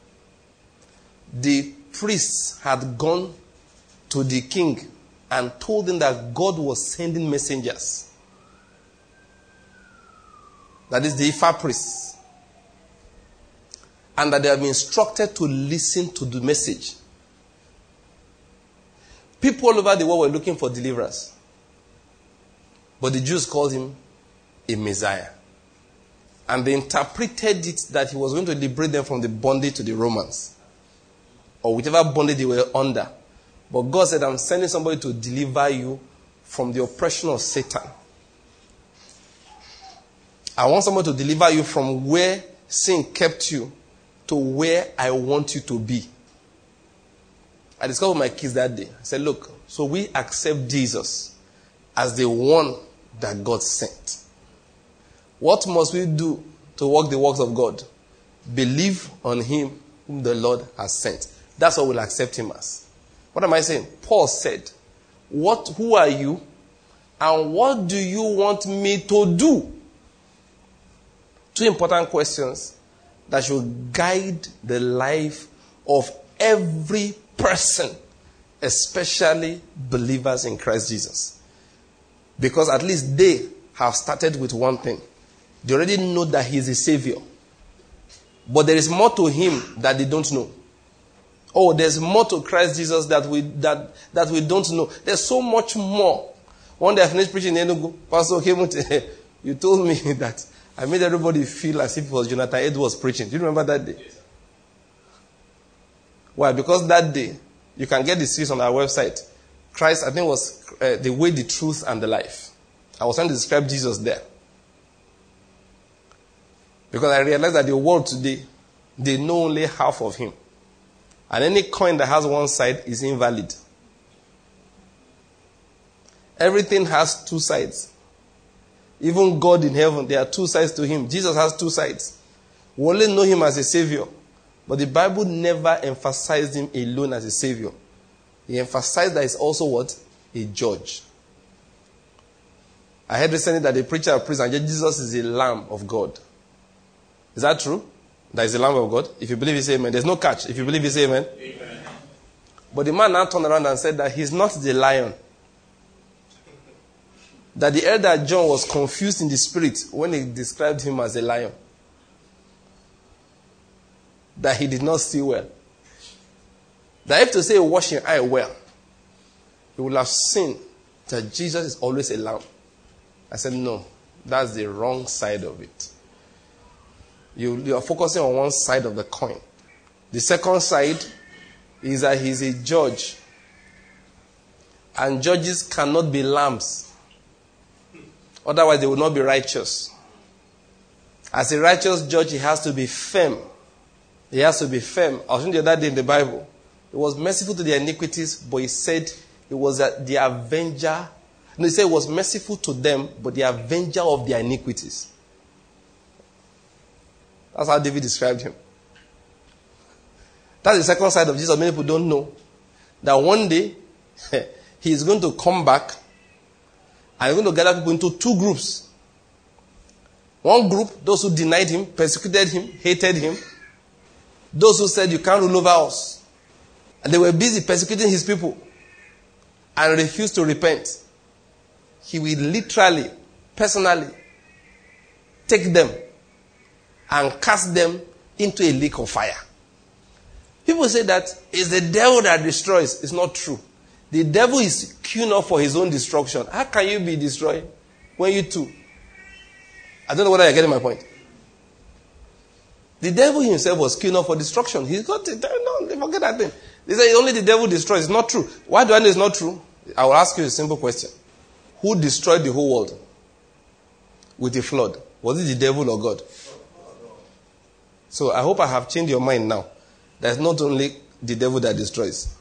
the priests had gone to the king and told him that God was sending messengers. That is the Ifa priests. And that they have been instructed to listen to the message. People all over the world were looking for deliverers. But the Jews called him a Messiah. And they interpreted it that he was going to liberate them from the bondage to the Romans. Or whichever bondage they were under. But God said, I'm sending somebody to deliver you from the oppression of Satan. I want someone to deliver you from where sin kept you to where I want you to be. I discovered with my kids that day. I said, look, so we accept Jesus as the one that God sent. What must we do to work the works of God? Believe on him whom the Lord has sent. That's what we'll accept him as. What am I saying? Paul said, "What? Who are you? And what do you want me to do?" Two important questions that should guide the life of every person, especially believers in Christ Jesus. Because at least they have started with one thing. They already know that he is a savior. But there is more to him that they don't know. Oh, there's more to Christ Jesus that we that that we don't know. There's so much more. One day I finished preaching in Enugu. Pastor Kemunte, you told me that I made everybody feel as if it was Jonathan Edwards preaching. Do you remember that day? Yes, why? Because that day, you can get the series on our website. Christ, I think, was uh, the way, the truth, and the life. I was trying to describe Jesus there. Because I realized that the world today, they know only half of him. And any coin that has one side is invalid. Everything has two sides. Even God in heaven, there are two sides to him. Jesus has two sides. We only know him as a savior. But the Bible never emphasized him alone as a savior. He emphasized that he's also what? A judge. I heard recently that the preacher preached and Jesus is a lamb of God. Is that true? That is the lamb of God? If you believe, you say amen. There's no catch. If you believe, you say amen. Amen. But the man now turned around and said that he's not the lion. That the elder John was confused in the spirit when he described him as a lion. that he did not see well. That if to say wash your eye well, he would have seen that Jesus is always a lamb. I said, no, that's the wrong side of it. You, you are focusing on one side of the coin. The second side is that he's a judge. And judges cannot be lambs. Otherwise, they will not be righteous. As a righteous judge, he has to be firm. He has to be firm. I was reading the other day in the Bible. He was merciful to their iniquities, but he said it was the avenger. No, he said it was merciful to them, but the avenger of their iniquities. That's how David described him. That's the second side of Jesus. Many people don't know that one day he is going to come back and he's going to gather people into two groups. One group, those who denied him, persecuted him, hated him. Those who said, you can't rule over us. And they were busy persecuting his people and refused to repent. He will literally, personally, take them and cast them into a lake of fire. People say that it's the devil that destroys. It's not true. The devil is queuing up for his own destruction. How can you be destroyed when you too? I don't know whether you're getting my point. The devil himself was queuing up for destruction. He's got it. No, forget that thing. They say only the devil destroys. It's not true. Why do I know it's not true? I will ask you a simple question. Who destroyed the whole world with a flood? Was it the devil or God? So I hope I have changed your mind now. There's not only the devil that destroys.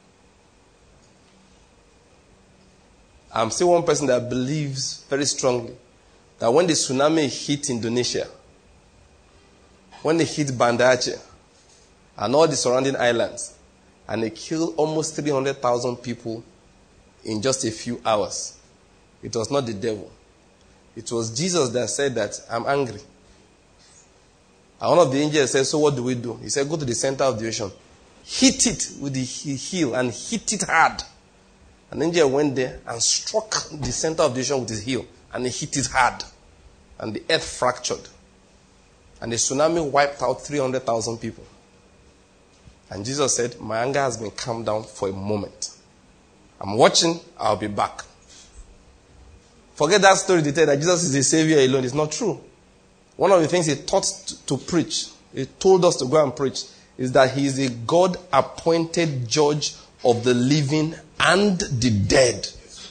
I'm still one person that believes very strongly that when the tsunami hit Indonesia, when it hit Banda Aceh and all the surrounding islands, and it killed almost three hundred thousand people in just a few hours, it was not the devil. It was Jesus that said that, I'm angry. And one of the angels said, so what do we do? He said, go to the center of the ocean. Hit it with the heel and hit it hard. An angel went there and struck the center of the ocean with his heel. And he hit it hard. And the earth fractured. And the tsunami wiped out three hundred thousand people. And Jesus said, my anger has been calmed down for a moment. I'm watching, I'll be back. Forget that story they tell that Jesus is the Savior alone. It's not true. One of the things he taught to, to preach, he told us to go and preach, is that he is a God-appointed judge of the living and the dead.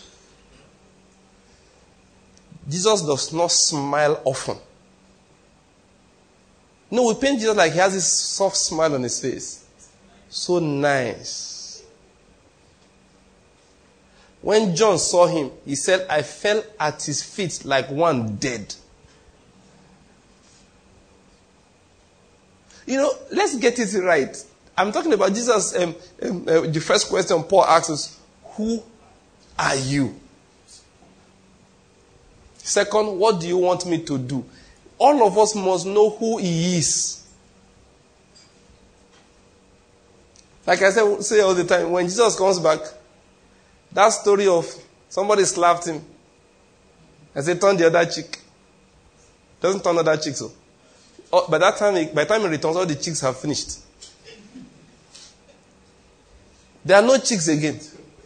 Jesus does not smile often. No, we paint Jesus like he has this soft smile on his face. So nice. When John saw him, he said, I fell at his feet like one dead. You know, let's get it right. I'm talking about Jesus. Um, um, uh, the first question Paul asks is, who are you? Second, what do you want me to do? All of us must know who he is. Like I say, say all the time, when Jesus comes back, that story of somebody slapped him and said, turn the other cheek. Doesn't turn the other cheek, so. Oh, by that time, by the time he returns, all the cheeks have finished. There are no cheeks again.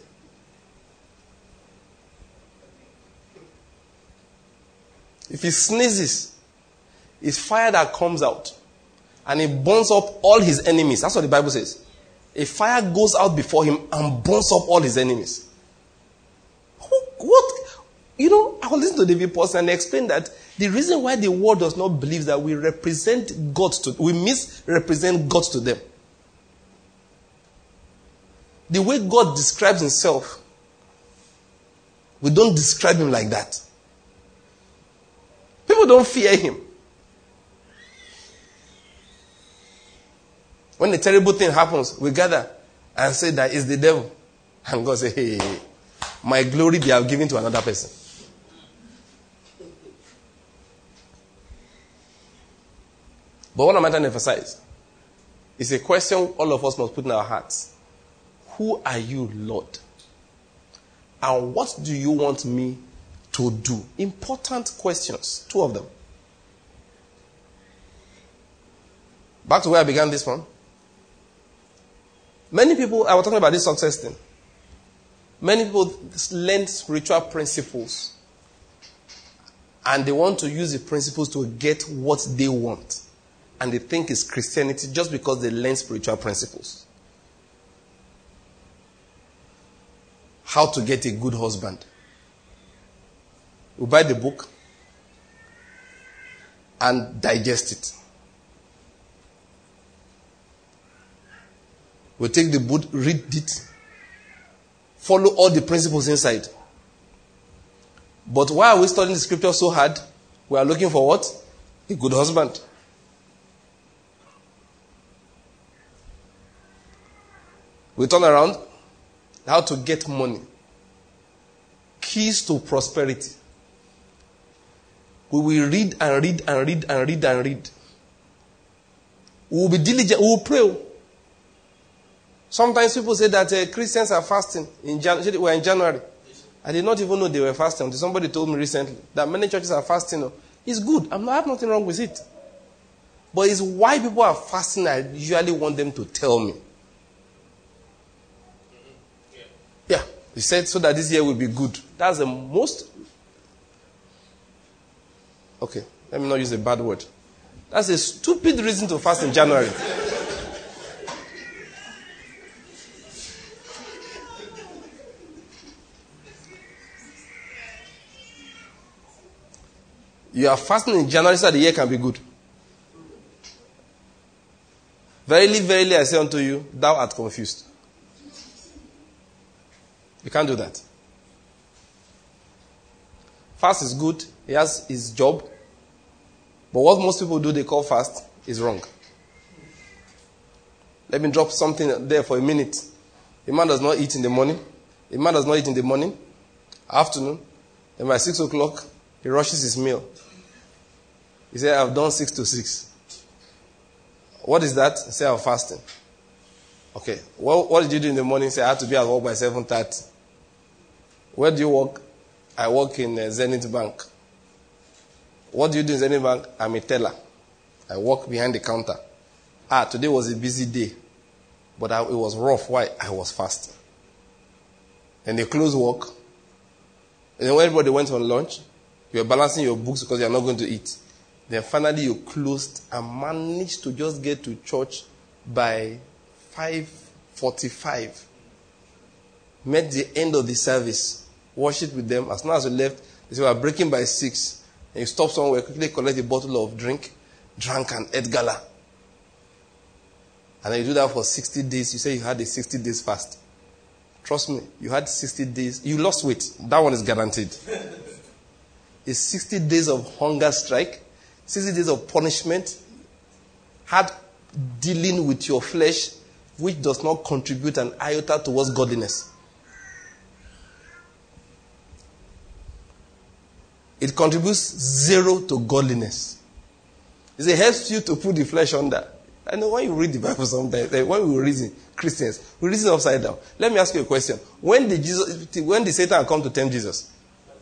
If he sneezes, it's fire that comes out. And it burns up all his enemies. That's what the Bible says. A fire goes out before him and burns up all his enemies. What? You know, I was listening to David Paulson and explain that the reason why the world does not believe that we represent God to, we misrepresent God to them. The way God describes himself, we don't describe him like that. People don't fear him. When a terrible thing happens, we gather and say that it's the devil. And God says, hey, hey, my glory be I've given to another person. But what I'm trying to emphasize is a question all of us must put in our hearts. Who are you, Lord? And what do you want me to do? Important questions. Two of them. Back to where I began this one. Many people, I was talking about this success thing. Many people learn spiritual principles and they want to use the principles to get what they want. And they think it's Christianity just because they learn spiritual principles. How to get a good husband. We buy the book and digest it. We take the book, read it, follow all the principles inside. But why are we studying the scripture so hard? We are looking for what? A good husband. We turn around. How to get money. Keys to prosperity. We will read and read and read and read and read. We will be diligent. We will pray. Sometimes people say that uh, Christians are fasting. In Jan- we're in January. I did not even know they were fasting until somebody told me recently that many churches are fasting. It's good. I'm not, I have nothing wrong with it. But it's why people are fasting I usually want them to tell me. Yeah. He said so that this year will be good. That's the most... Okay. Let me not use a bad word. That's a stupid reason to fast in January. You are fasting in January so that the year can be good. Verily, verily, I say unto you, thou art confused. You can't do that. Fast is good. He has his job. But what most people do, they call fast, is wrong. Let me drop something there for a minute. A man does not eat in the morning. A man does not eat in the morning, afternoon. Then by six o'clock, he rushes his meal. He said, I've done six to six. What is that? He said, I'm fasting. Okay. Well, what did you do in the morning? He said, I had to be at work by seven thirty. Where do you work? I work in uh, Zenith Bank. What do you do in Zenith Bank? I'm a teller. I work behind the counter. Ah, today was a busy day. But I, it was rough. Why? I was fasting. Then they closed work. And then when everybody went on lunch, you were balancing your books because you are not going to eat. Then finally you closed and managed to just get to church by five forty-five. Met the end of the service. Worshiped with them. As soon as you left, they said, we are breaking by six. And you stop somewhere, quickly collect a bottle of drink, drank and ate gala. And then you do that for sixty days. You say you had a sixty days fast. Trust me, you had sixty days. You lost weight. That one is guaranteed. It's sixty days of hunger strike. sixty days of punishment. Hard dealing with your flesh, which does not contribute an iota towards godliness. It contributes zero to godliness. It helps you to put the flesh under. I know when you read the Bible sometimes, when we reason, Christians, we reason upside down. Let me ask you a question. When did Jesus, when did Satan come to tempt Jesus?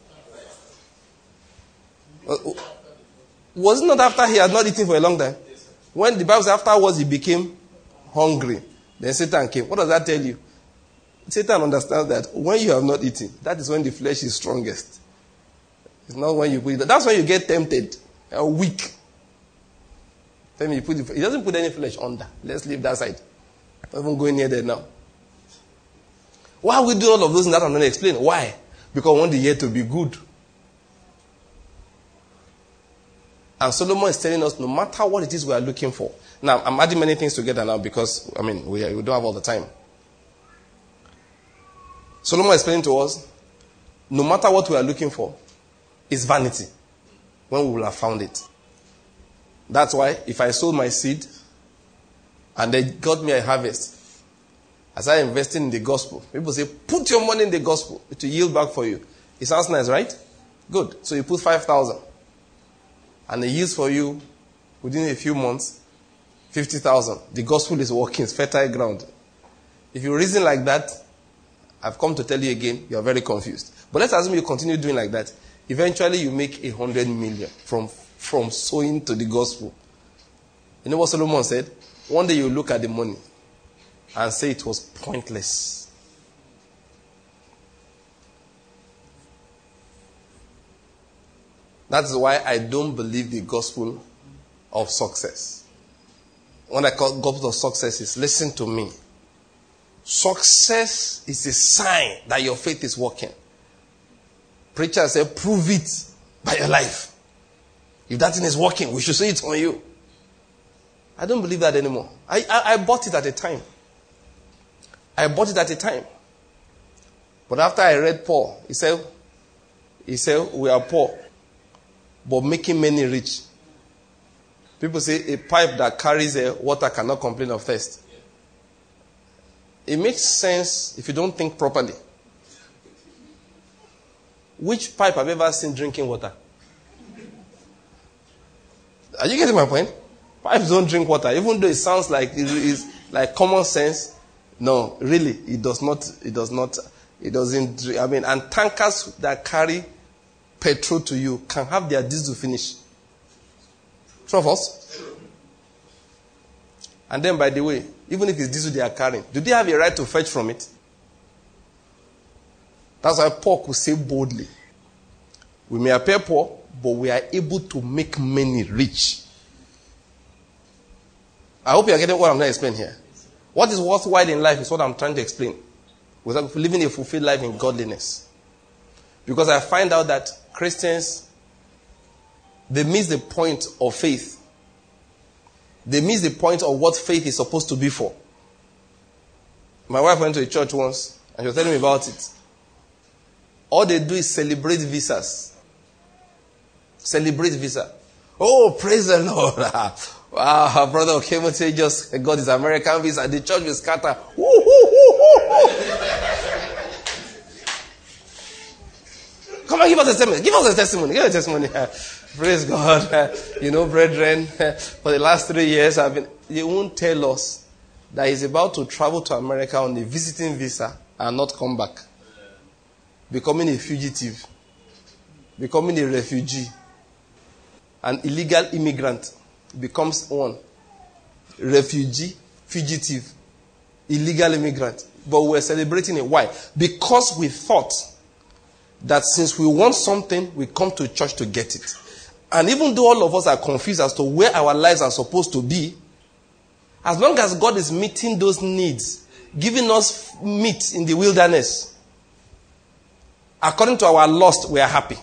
Was it not after he had not eaten for a long time? When the Bible says afterwards he became hungry, then Satan came. What does that tell you? Satan understands that when you have not eaten, that is when the flesh is strongest. It's not when you put it. That's when you get tempted. You're weak. Then you put it. He doesn't put any flesh under. Let's leave that side. Not even going near there now. Why we do all of those and that I'm going to explain. Why? Because we want the year to be good. And Solomon is telling us no matter what it is we are looking for. Now, I'm adding many things together now because, I mean, we, we don't have all the time. Solomon is explaining to us, no matter what we are looking for, it's vanity when we will have found it. That's why if I sold my seed and they got me a harvest, as I invested in the gospel, people say, put your money in the gospel. It will yield back for you. It sounds nice, right? Good. So you put five thousand. And it yields for you within a few months, fifty thousand. The gospel is working. It's fertile ground. If you reason like that, I've come to tell you again, you are very confused. But let's assume you continue doing like that. Eventually you make a hundred million from, from sowing to the gospel. You know what Solomon said? One day you look at the money and say it was pointless. That's why I don't believe the gospel of success. What I call gospel of success is, listen to me. Success is a sign that your faith is working. Preacher said, prove it by your life. If that thing is working, we should see it on you. I don't believe that anymore. I, I, I bought it at a time. I bought it at a time. But after I read Paul, he said, he said, we are poor, but making many rich. People say a pipe that carries a water cannot complain of thirst. It makes sense if you don't think properly. Which pipe have you ever seen drinking water? Are you getting my point? Pipes don't drink water, even though it sounds like it is like common sense. No, really, it does not. It does not. It doesn't. Drink. I mean, and tankers that carry petrol to you can have their diesel finish. True of us. And then, by the way, even if it's diesel they are carrying, do they have a right to fetch from it? That's why Paul could say boldly, we may appear poor, but we are able to make many rich. I hope you are getting what I'm trying to explain here. What is worthwhile in life is what I'm trying to explain. Without living a fulfilled life in godliness. Because I find out that Christians, they miss the point of faith. They miss the point of what faith is supposed to be for. My wife went to a church once and she was telling me about it. All they do is celebrate visas. Celebrate visa. Oh, praise the Lord. Wow, our brother Okemote just got his American visa. The church will scatter. Woo, woo, woo, woo. Come on, give us a testimony. Give us a testimony. Give us a testimony. Praise God. You know, brethren, for the last three years, I've been. They won't tell us that he's about to travel to America on a visiting visa and not come back. Becoming a fugitive. Becoming a refugee. An illegal immigrant becomes one. Refugee, fugitive, illegal immigrant. But we're celebrating it. Why? Because we thought that since we want something, we come to church to get it. And even though all of us are confused as to where our lives are supposed to be, as long as God is meeting those needs, giving us meat in the wilderness, according to our lust, we are happy.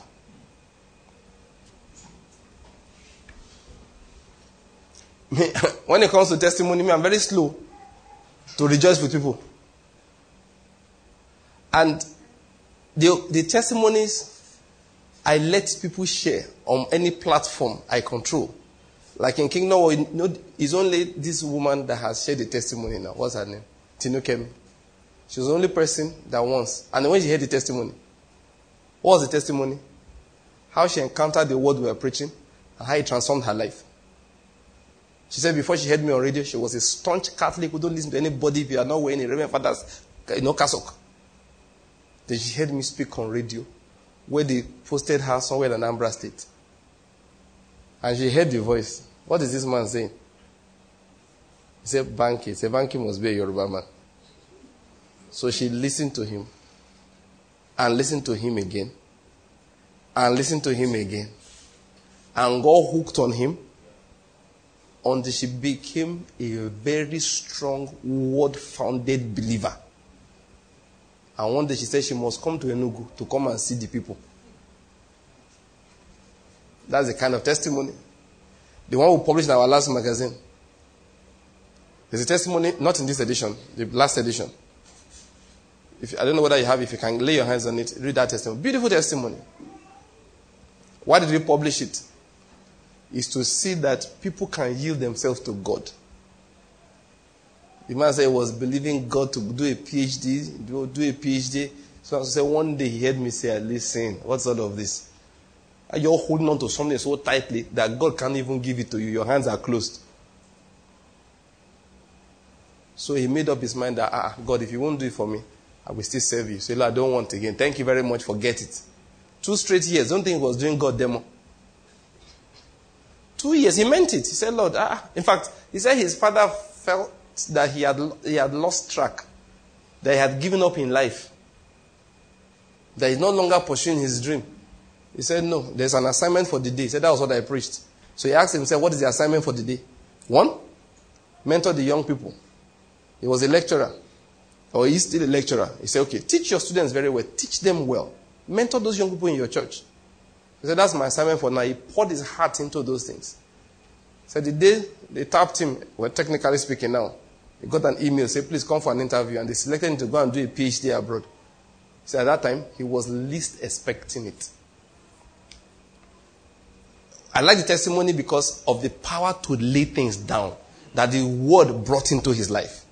When it comes to testimony, me, I'm very slow to rejoice with people. And the, the testimonies I let people share on any platform I control. Like in Kingdom, you know, it's only this woman that has shared the testimony now. What's her name? Tinukemi. She was the only person that once. And when she heard the testimony, what was the testimony? How she encountered the word we were preaching and how it transformed her life. She said before she heard me on radio, she was a staunch Catholic who don't listen to anybody if you are not wearing a Reverend Father's you know, cassock. Then she heard me speak on radio where they posted her somewhere in Anambra State. And she heard the voice. What is this man saying? He said, Banky. He said, Banky must be a Yoruba man. So she listened to him. And listened to him again. And listened to him again. And got hooked on him. Until she became a very strong, word-founded believer. And one day she said she must come to Enugu to come and see the people. That's the kind of testimony. The one we published in our last magazine. There's a testimony, not in this edition, the last edition. If, I don't know whether you have, if you can lay your hands on it, read that testimony. Beautiful testimony. Why did we publish it? Is to see that people can yield themselves to God. The man said he was believing God to do a PhD, do, do a PhD. So I said one day he heard me say, listen, what's all of this? You're holding on to something so tightly that God can't even give it to you. Your hands are closed. So he made up his mind that, ah, God, if you won't do it for me, I will still serve you. So I don't want it again. Thank you very much. Forget it. Two straight years. Don't think he was doing God demo. Two years. He meant it. He said, Lord, ah. In fact, he said his father felt that he had, he had lost track, that he had given up in life, that he's no longer pursuing his dream. He said, no, there's an assignment for the day. He said, that was what I preached. So he asked himself, what is the assignment for the day? One, mentor the young people. He was a lecturer, or he's still a lecturer. He said, okay, teach your students very well. Teach them well. Mentor those young people in your church. He said, that's my assignment for now. He poured his heart into those things. He said, the day they tapped him, well, technically speaking now, he got an email, said, please come for an interview. And they selected him to go and do a PhD abroad. He said, at that time, he was least expecting it. I like the testimony because of the power to lay things down that the word brought into his life.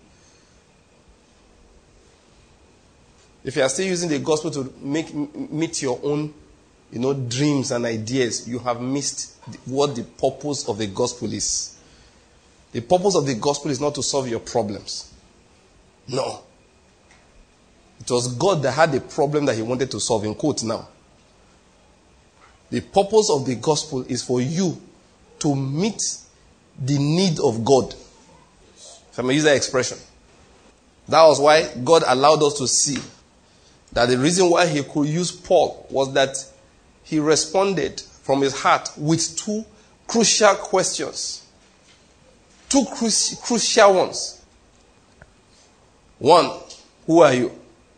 If you are still using the gospel to make meet your own, you know, dreams and ideas, you have missed what the purpose of the gospel is. The purpose of the gospel is not to solve your problems. No. It was God that had a problem that he wanted to solve, in quotes now. The purpose of the gospel is for you to meet the need of God. If I may use that expression. That was why God allowed us to see that the reason why he could use Paul was that he responded from his heart with two crucial questions. Two cru- crucial ones. One, who are you?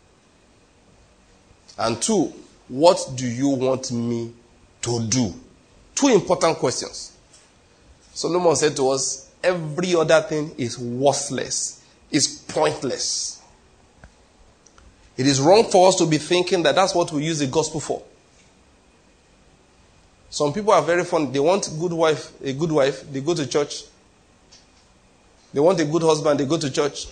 And two, what do you want me to do? Two important questions. Solomon said to us, every other thing is worthless, is pointless. It is wrong for us to be thinking that that's what we use the gospel for. Some people are very fun. They want a good wife, a good wife, they go to church. They want a good husband, they go to church.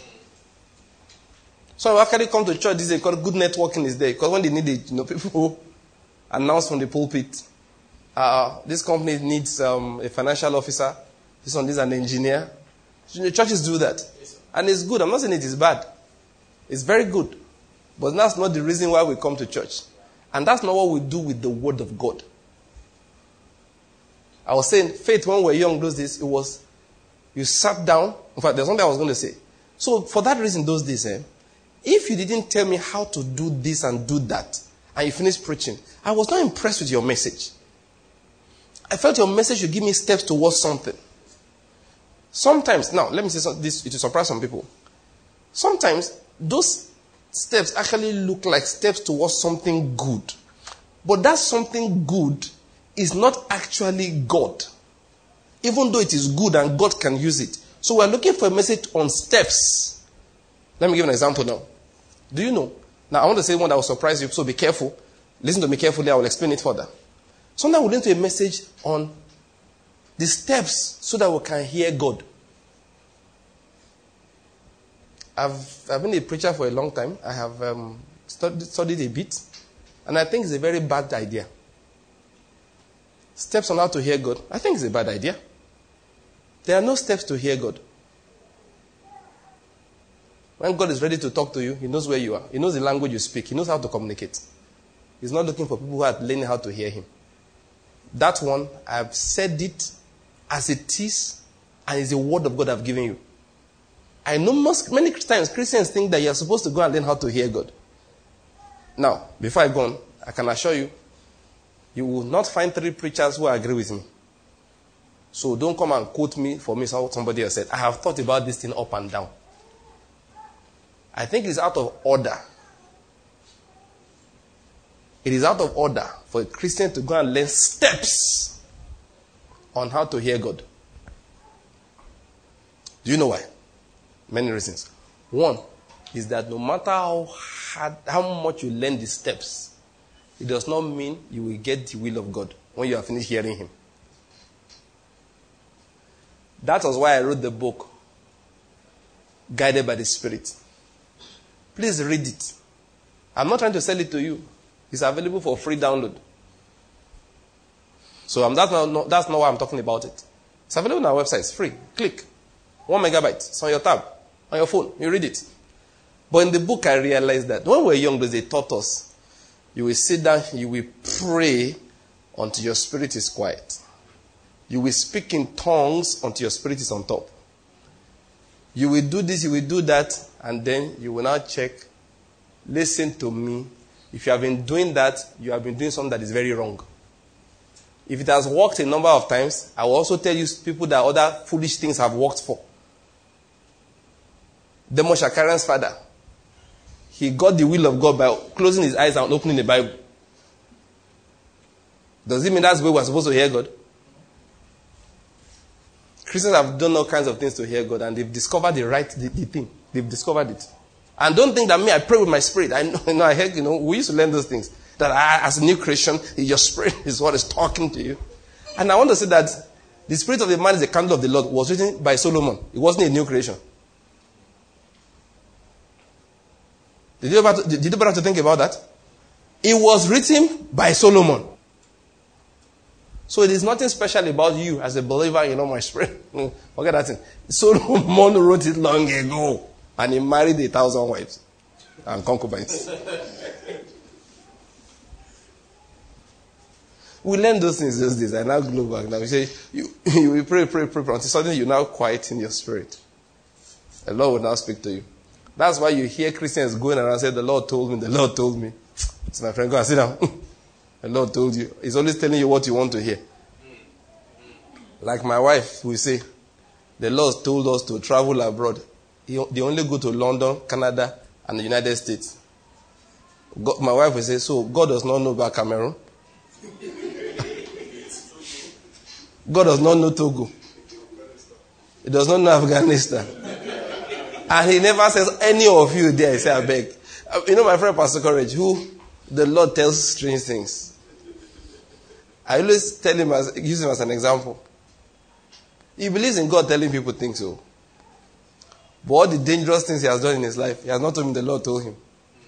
So after they come to church, this is called good networking is there. Because when they need it, you know, people announce from the pulpit, uh, this company needs um, a financial officer. This one needs an engineer. The churches do that. And it's good. I'm not saying it is bad. It's very good. But that's not the reason why we come to church. And that's not what we do with the word of God. I was saying, faith when we were young those days, it was, you sat down. In fact, there's something I was going to say. So for that reason those days, eh, if you didn't tell me how to do this and do that, and you finished preaching, I was not impressed with your message. I felt your message should give me steps towards something. Sometimes, now, let me say something, this, it will surprise some people. Sometimes, those steps actually look like steps towards something good. But that something good is not actually God. Even though it is good and God can use it. So we're looking for a message on steps. Let me give an example now. Do you know? Now, I want to say one that will surprise you, so be careful. Listen to me carefully, I will explain it further. Sometimes we listen to a message on the steps so that we can hear God. I've, I've been a preacher for a long time. I have um, studied, studied a bit. And I think it's a very bad idea. Steps on how to hear God. I think it's a bad idea. There are no steps to hear God. When God is ready to talk to you, he knows where you are. He knows the language you speak. He knows how to communicate. He's not looking for people who are learning how to hear him. That one, I've said it as it is, and it's the word of God I've given you. I know most, many times Christians think that you're supposed to go and learn how to hear God. Now, before I go on, I can assure you, you will not find three preachers who agree with me. So don't come and quote me for me what somebody else said. I have thought about this thing up and down. I think it's out of order. It is out of order for a Christian to go and learn steps on how to hear God. Do you know why? Many reasons. One is that no matter how hard, how much you learn the steps, it does not mean you will get the will of God when you are finished hearing him. That was why I wrote the book, Guided by the Spirit. Please read it. I'm not trying to sell it to you. It's available for free download. So um, that's, not, that's not why I'm talking about it. It's available on our website. It's free. Click. One megabyte. It's on your tab. On your phone. You read it. But in the book, I realized that when we were young, they taught us, you will sit down, you will pray until your spirit is quiet. You will speak in tongues until your spirit is on top. You will do this, you will do that, and then you will now check. Listen to me. If you have been doing that, you have been doing something that is very wrong. If it has worked a number of times, I will also tell you people that other foolish things have worked for. Demo Shakarian's father, he got the will of God by closing his eyes and opening the Bible. Does it mean that's the way we're supposed to hear God? Christians have done all kinds of things to hear God, and they've discovered the right the, the thing. They've discovered it. And don't think that me, I pray with my spirit. I know, you know, I heard, you know, we used to learn those things. That I, as a new Christian, your spirit is what is talking to you. And I want to say that the spirit of the man is the candle of the Lord was written by Solomon. It wasn't a new creation. Did you ever, did you ever have to think about that? It was written by Solomon. So it is nothing special about you as a believer, you know, my spirit. Forget that thing. Solomon wrote it long ago. And he married a thousand wives and concubines. We learn those things those days. I now go back now. We say, you, you will pray, pray, pray, pray until suddenly you now quiet in your spirit. The Lord will now speak to you. That's why you hear Christians going around and say, the Lord told me, the Lord told me. So my friend, go and sit down. The Lord told you. He's always telling you what you want to hear. Like my wife will say, the Lord told us to travel abroad. He, they only go to London, Canada, and the United States. God, my wife will say, so God does not know about Cameroon? God does not know Togo. He does not know Afghanistan. And he never says any of you there. He say, I beg. You know my friend Pastor Courage, who the Lord tells strange things. I always tell him, as, use him as an example. He believes in God telling people things. So. But all the dangerous things he has done in his life, he has not told him, the Lord told him.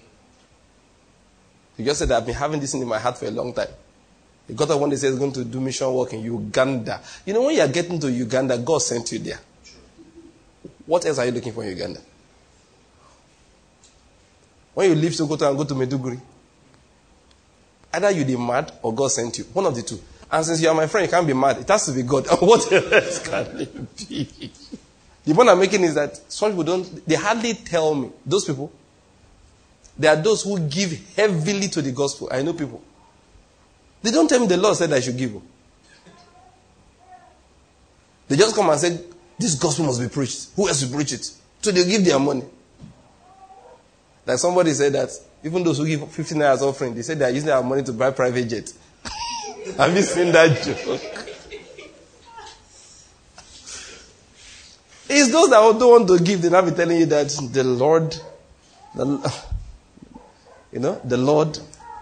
He just said, I've been having this in my heart for a long time. He got up one day, he said he's going to do mission work in Uganda. You know, when you are getting to Uganda, God sent you there. What else are you looking for in Uganda? When you leave Sokoto and go to Meduguri, either you're the mad or God sent you. One of the two. And since you are my friend, you can't be mad. It has to be God. What else can it be? The point I'm making is that some people don't, they hardly tell me. Those people, there are those who give heavily to the gospel. I know people. They don't tell me the Lord said I should give. They just come and say, this gospel must be preached. Who else will preach it? So they give their money. Like somebody said that even those who give fifteen hours offering, they said they are using their money to buy private jet. Have you seen that joke? It's those that don't want to give, they now be telling you that the Lord, the, you know, the Lord,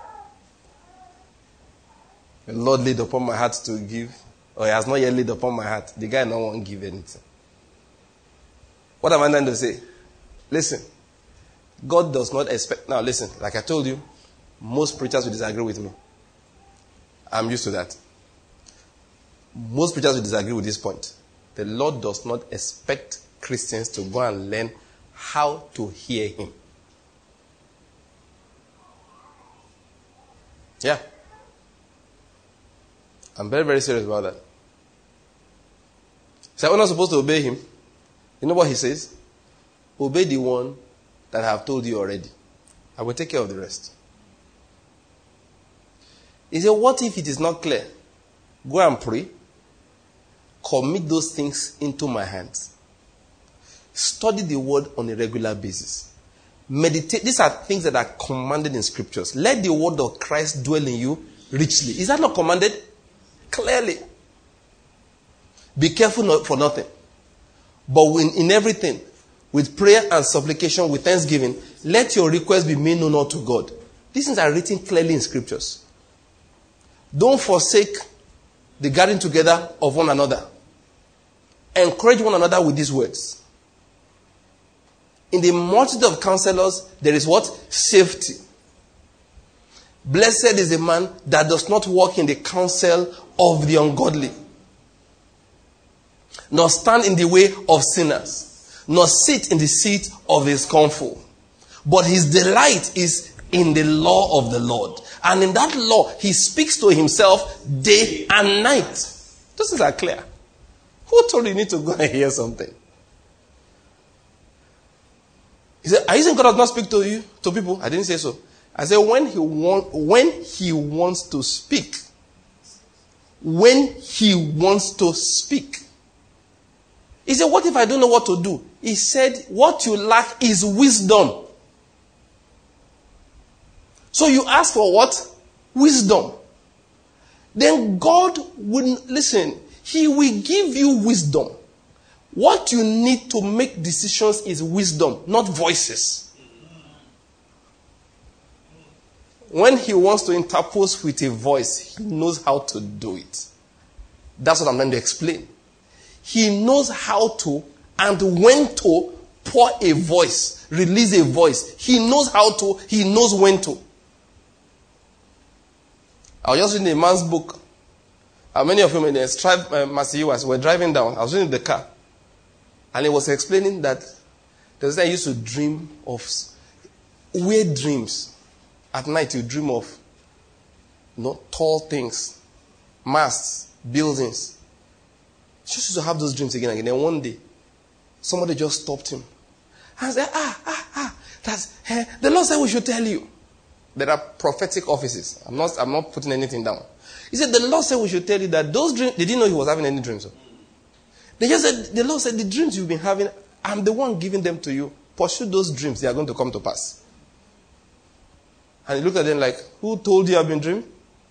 the Lord laid upon my heart to give, or he has not yet laid upon my heart. The guy no one give anything. What am I trying to say? Listen, God does not expect. Now listen, like I told you, most preachers will disagree with me. I'm used to that. Most preachers will disagree with this point. The Lord does not expect Christians to go and learn how to hear him. Yeah. I'm very, very serious about that. So we're not supposed to obey him. You know what he says? Obey the one that I have told you already. I will take care of the rest. He said, what if it is not clear? Go and pray. Commit those things into my hands. Study the word on a regular basis. Meditate. These are things that are commanded in scriptures. Let the word of Christ dwell in you richly. Is that not commanded? Clearly. Be careful for nothing. But when, in everything, with prayer and supplication, with thanksgiving, let your requests be made known unto God. These things are written clearly in scriptures. Don't forsake the gathering together of one another. Encourage one another with these words. In the multitude of counselors, there is what? Safety. Blessed is the man that does not walk in the counsel of the ungodly, nor stand in the way of sinners, nor sit in the seat of his scornful. But his delight is in the law of the Lord. And in that law, he speaks to himself day and night. Those things are clear. Who told you you need to go and hear something? He said, are you saying God does not speak to you, to people? I didn't say so. I said, when he, want, when he wants to speak, when he wants to speak. He said, what if I don't know what to do? He said, what you lack is wisdom. So you ask for what? Wisdom. Then God will, listen, he will give you wisdom. What you need to make decisions is wisdom, not voices. When he wants to interpose with a voice, he knows how to do it. That's what I'm trying to explain. He knows how to and when to pour a voice, release a voice. He knows how to, he knows when to. I was just reading a man's book. Uh, many of you in the strive, uh, Masiwas were driving down. I was reading the car. And he was explaining that there's a guy used to dream of weird dreams. At night you dream of you know, tall things, masts, buildings. He just used to have those dreams again and again. Then one day, somebody just stopped him. And said, ah, ah, ah, that's, eh, the Lord said we should tell you. There are prophetic offices. I'm not, I'm not putting anything down. He said, the Lord said we should tell you that those dreams, they didn't know he was having any dreams. So. They just said, the Lord said, the dreams you've been having, I'm the one giving them to you. Pursue those dreams, they are going to come to pass. And he looked at them like, who told you I've been dreaming?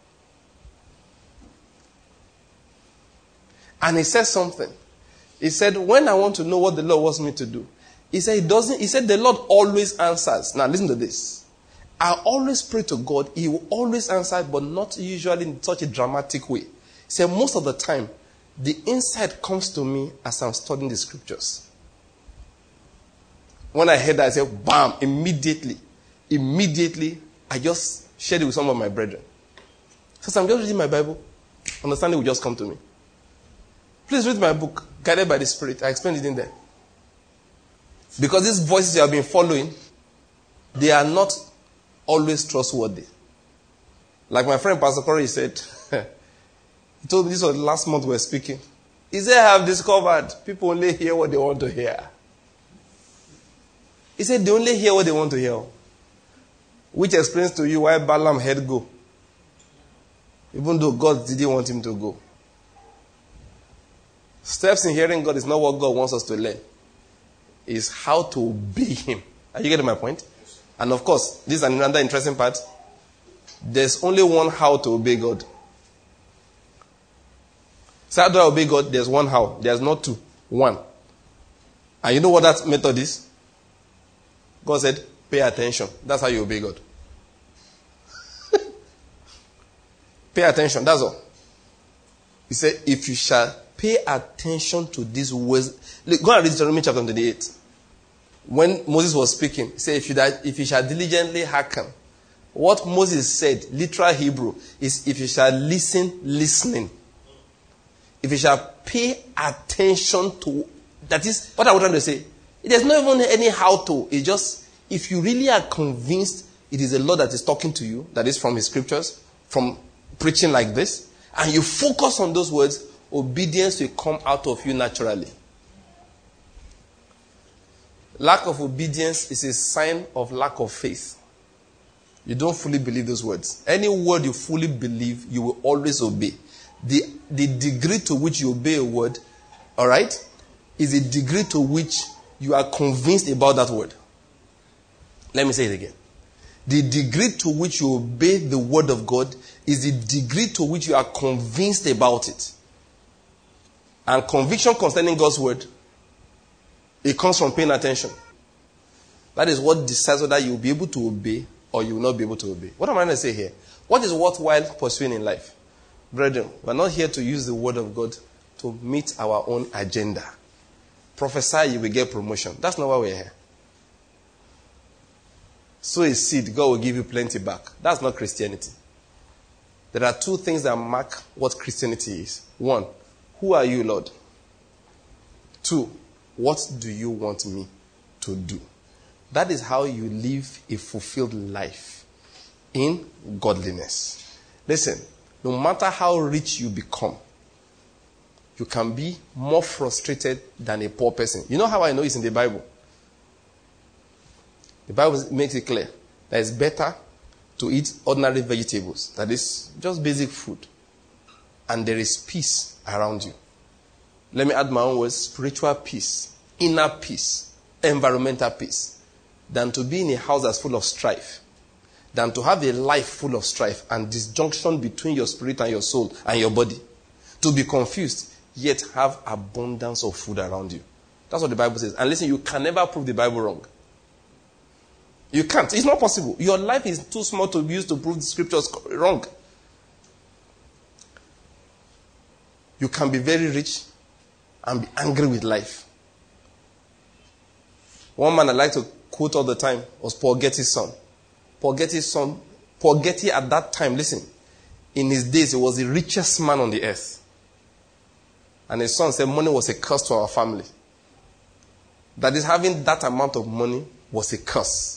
And he said something. He said, when I want to know what the Lord wants me to do, he said, he doesn't, he said, the Lord always answers. Now listen to this. I always pray to God. He will always answer, but not usually in such a dramatic way. He said, most of the time, the insight comes to me as I'm studying the scriptures. When I heard that, I said, bam, immediately, immediately, I just shared it with some of my brethren. So I'm just reading my Bible. Understanding will just come to me. Please read my book, Guided by the Spirit. I explained it in there. Because these voices you have been following, they are not always trustworthy. Like my friend Pastor Corey said, he told me this was last month we were speaking. He said, I have discovered people only hear what they want to hear. He said, they only hear what they want to hear. Which explains to you why Balaam had go. Even though God didn't want him to go. Steps in hearing God is not what God wants us to learn. It's how to obey him. Are you getting my point? And of course, this is another interesting part. There's only one how to obey God. So how do I obey God? There's one how. There's not two. One. And you know what that method is? God said, pay attention. That's how you obey God. Pay attention. That's all. He said, if you shall pay attention to these words. Look, go and read Deuteronomy chapter twenty-eight. When Moses was speaking, he said, if you, if you shall diligently hearken. What Moses said, literal Hebrew, is if you shall listen, listening. If you shall pay attention to, that is, what I was trying to say. There's not even any how to. It's just, if you really are convinced it is the Lord that is talking to you, that is from his scriptures, from preaching like this, and you focus on those words, obedience will come out of you naturally. Lack of obedience is a sign of lack of faith. You don't fully believe those words. Any word you fully believe, you will always obey. The, the degree to which you obey a word, all right, is a degree to which you are convinced about that word. Let me say it again. The degree to which you obey the word of God is the degree to which you are convinced about it. And conviction concerning God's word, it comes from paying attention. That is what decides whether you will be able to obey or you will not be able to obey. What am I going to say here? What is worthwhile pursuing in life? Brethren, we're not here to use the word of God to meet our own agenda. Prophesy, you will get promotion. That's not why we're here. Sow a seed, God will give you plenty back. That's not Christianity. There are two things that mark what Christianity is. One, who are you, Lord? Two, what do you want me to do? That is how you live a fulfilled life in godliness. Listen, no matter how rich you become, you can be more frustrated than a poor person. You know how I know it's in the Bible? The Bible makes it clear that it's better to eat ordinary vegetables. That is just basic food. And there is peace around you. Let me add my own words. Spiritual peace, inner peace, environmental peace. Than to be in a house that's full of strife. Than to have a life full of strife and disjunction between your spirit and your soul and your body. To be confused, yet have abundance of food around you. That's what the Bible says. And listen, you can never prove the Bible wrong. You can't. It's not possible. Your life is too small to be used to prove the scriptures wrong. You can be very rich and be angry with life. One man I like to quote all the time was Paul Getty's son. Paul Getty's son, Paul Getty at that time, listen, in his days, he was the richest man on the earth. And his son said money was a curse to our family. That is, having that amount of money was a curse.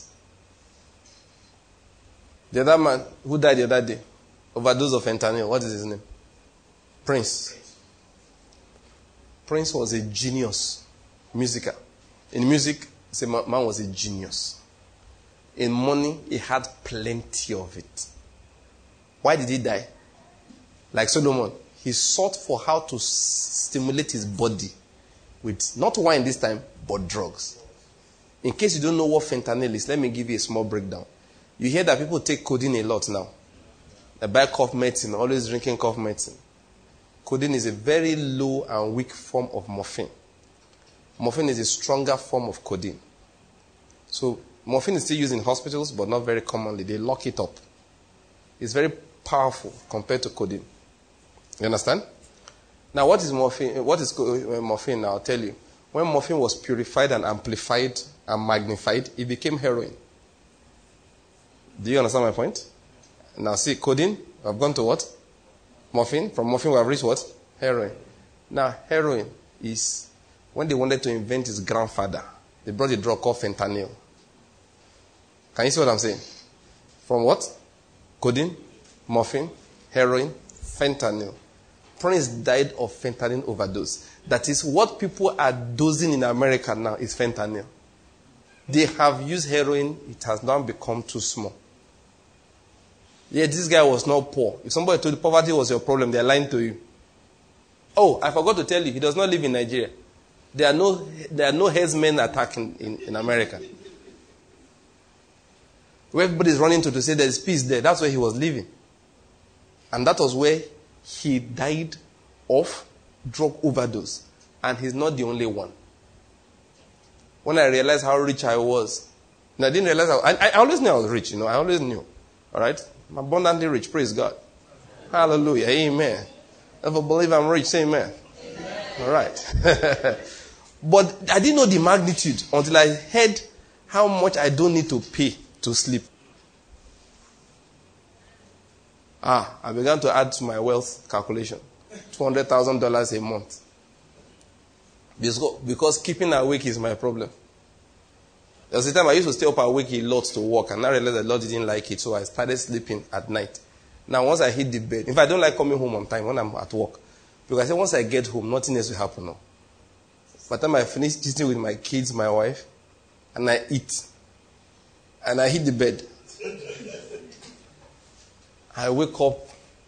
The other man who died the other day, overdose of fentanyl, what is his name? Prince. Prince was a genius musiker. In music, the man was a genius. In money, he had plenty of it. Why did he die? Like Solomon, he sought for how to stimulate his body with not wine this time, but drugs. In case you don't know what fentanyl is, let me give you a small breakdown. You hear that people take codeine a lot now. They buy cough medicine, always drinking cough medicine. Codeine is a very low and weak form of morphine. Morphine is a stronger form of codeine. So, morphine is still used in hospitals, but not very commonly. They lock it up. It's very powerful compared to codeine. You understand? Now, what is morphine? What is morphine now? I'll tell you. When morphine was purified and amplified and magnified, it became heroin. Do you understand my point? Now, see, codeine, I've gone to what? Morphine. From morphine, we have reached what? Heroin. Now, heroin is, when they wanted to invent his grandfather, they brought a drug called fentanyl. Can you see what I'm saying? From what? Codeine, morphine, heroin, fentanyl. Prince died of fentanyl overdose. That is what people are dosing in America now is fentanyl. They have used heroin. It has now become too small. Yeah, this guy was not poor. If somebody told you poverty was your problem, they're lying to you. Oh, I forgot to tell you, he does not live in Nigeria. There are no, there are no headsmen attacking in, in America. Where everybody is running to to say there is peace there, that's where he was living. And that was where he died of drug overdose. And he's not the only one. When I realized how rich I was, and I didn't realize how, I, I always knew I was rich, you know, I always knew. All right? I'm abundantly rich, praise God. Hallelujah, amen. If I believe I'm rich, say amen. Amen. All right. But I didn't know the magnitude until I heard how much I don't need to pay to sleep. Ah, I began to add to my wealth calculation. two hundred thousand dollars a month. Because, because keeping awake is my problem. There was a time I used to stay up awake a lot to work, and I realized that the Lord didn't like it, so I started sleeping at night. Now, once I hit the bed, in fact, I don't like coming home on time when I'm at work. Because I say once I get home, nothing else will happen now. By the time I finish eating with my kids, my wife, and I eat, and I hit the bed, I wake up.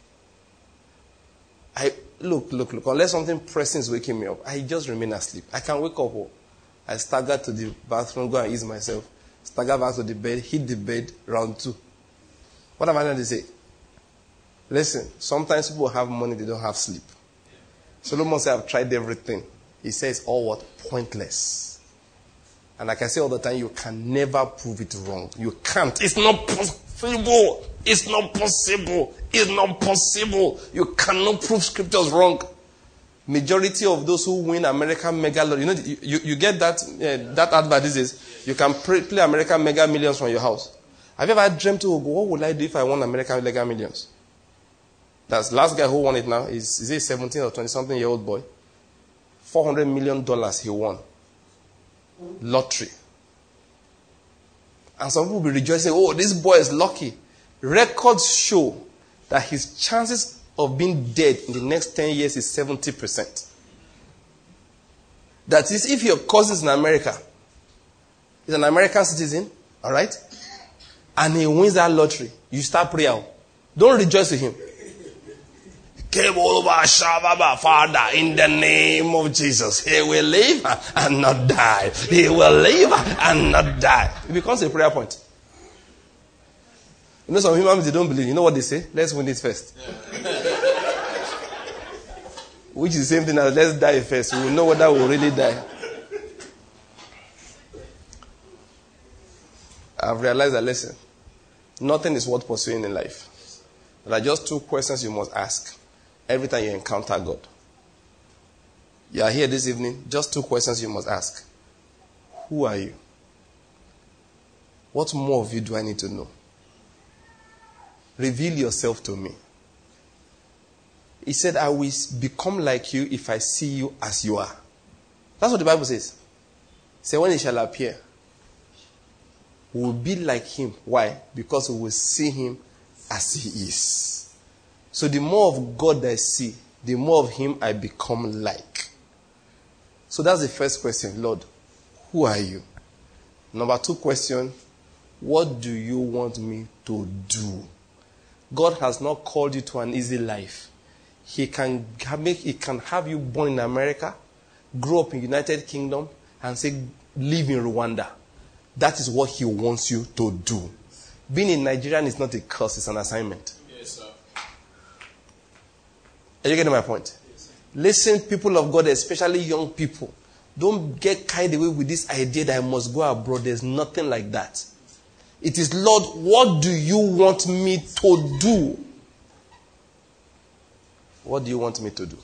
I look, look, look. Unless something pressing is waking me up, I just remain asleep. I can wake up. Oh, I stagger to the bathroom, go and ease myself. Stagger back to the bed, hit the bed, round two. What am I going to say? Listen, sometimes people have money, they don't have sleep. Solomon said, I've tried everything. He says, all what? Pointless. And like I say all the time, you can never prove it wrong. You can't. It's not possible. It's not possible. It's not possible. You cannot prove scriptures wrong. Majority of those who win American Mega Lottery, you know, you, you, you get that uh, that advert is you can play, play American Mega Millions from your house. Have you ever dreamt of what would I do if I won American Mega Millions? That's the last guy who won it now. Is, is he a seventeen or twenty-something year old boy? four hundred million dollars he won. Lottery. And some people will be rejoicing, oh, this boy is lucky. Records show that his chances of being dead in the next ten years is seventy percent. That is, if your cousin is in America, he's an American citizen, all right, and he wins that lottery, you start praying. Don't rejoice with him. Father, in the name of Jesus, he will live and not die. He will live and not die. It becomes a prayer point. You know, some humans, they don't believe. You know what they say? Let's win it first. Which is the same thing as let's die first. We will know whether we will really die. I've realized that, listen, nothing is worth pursuing in life. There are just two questions you must ask every time you encounter God. You are here this evening, just two questions you must ask. Who are you? What more of you do I need to know? Reveal yourself to me. He said, I will become like you if I see you as you are. That's what the Bible says. He said, when he shall appear, we will be like him. Why? Because we will see him as he is. So the more of God I see, the more of him I become like. So that's the first question. Lord, who are you? Number two question, what do you want me to do? God has not called you to an easy life. He can make, he can have you born in America, grow up in United Kingdom, and say, live in Rwanda. That is what he wants you to do. Being in Nigeria is not a curse, it's an assignment. Yes, sir. Are you getting my point? Yes, Listen, people of God, especially young people, don't get carried away with this idea that I must go abroad. There's nothing like that. It is, Lord, what do you want me to do? What do you want me to do?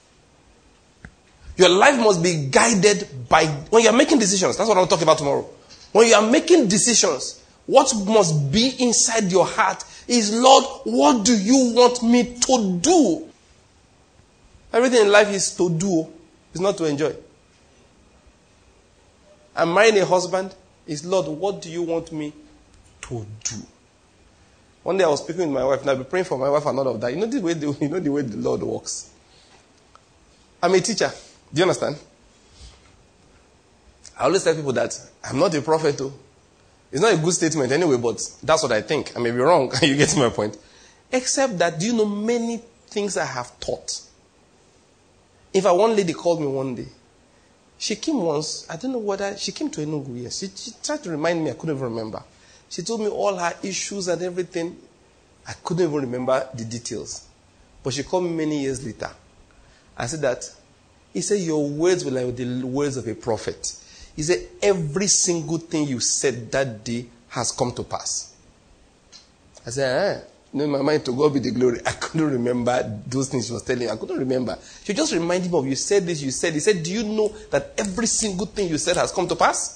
Your life must be guided by, when you're making decisions, that's what I'll talk about tomorrow. When you are making decisions, what must be inside your heart is, Lord, what do you want me to do? Everything in life is to do, it's not to enjoy. I'm marrying a husband, is, Lord, what do you want me to do? One day I was speaking with my wife, and I've been praying for my wife and all of that. You know the way the, you know the way the Lord works. I'm a teacher. Do you understand? I always tell people that I'm not a prophet too. It's not a good statement anyway, but that's what I think. I may be wrong. You get my point. Except that, do you know many things I have taught? In fact, one lady called me one day. She came once. I don't know whether she came to Enugu. Yes, she, she tried to remind me. I couldn't even remember. She told me all her issues and everything. I couldn't even remember the details. But she called me many years later. I said that, he said, your words were like the words of a prophet. He said, every single thing you said that day has come to pass. I said, eh, no, in my mind, to God be the glory. I couldn't remember those things she was telling me. I couldn't remember. She just reminded me of, you said this, you said, he said, do you know that every single thing you said has come to pass?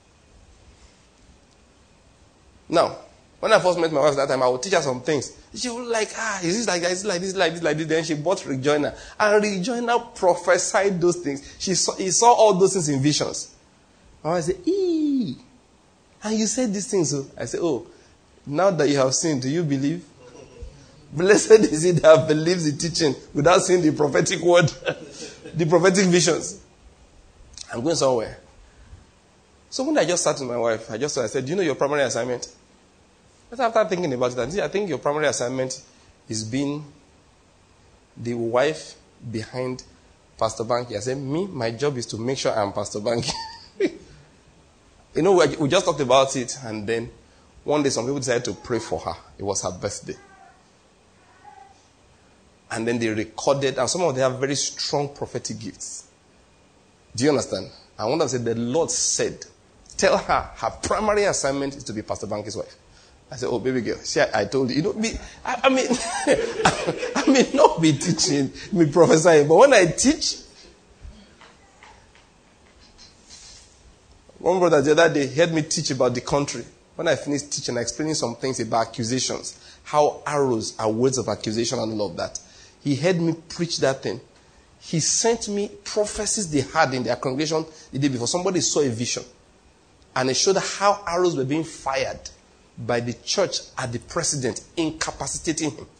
Now, when I first met my wife that time, I would teach her some things. She would like, ah, is this like that? Is this like this, like this, like this? Then she bought Rejoiner. And Rejoiner prophesied those things. She saw, he saw all those things in visions. And I said, ee. And you said these things. So I said, oh, now that you have seen, do you believe? Blessed is he that believes the teaching without seeing the prophetic word, the prophetic visions. I'm going somewhere. So when I just sat with my wife, I just I said, do you know your primary assignment? But after thinking about it, I think your primary assignment is being the wife behind Pastor Banky. I said, me, my job is to make sure I'm Pastor Banky. You know, we just talked about it, and then one day some people decided to pray for her. It was her birthday. And then they recorded, and some of them have very strong prophetic gifts. Do you understand? I want to say, the Lord said, tell her her primary assignment is to be Pastor Banky's wife. I said, oh, baby girl, see, I, I told you. You know, me, I, I mean, I may not be teaching, me prophesying, but when I teach, one brother the other day heard me teach about the country. When I finished teaching, explaining some things about accusations, how arrows are words of accusation and all of that. He heard me preach that thing. He sent me prophecies they had in their congregation the day before. Somebody saw a vision. And it showed how arrows were being fired by the church at the president, incapacitating him.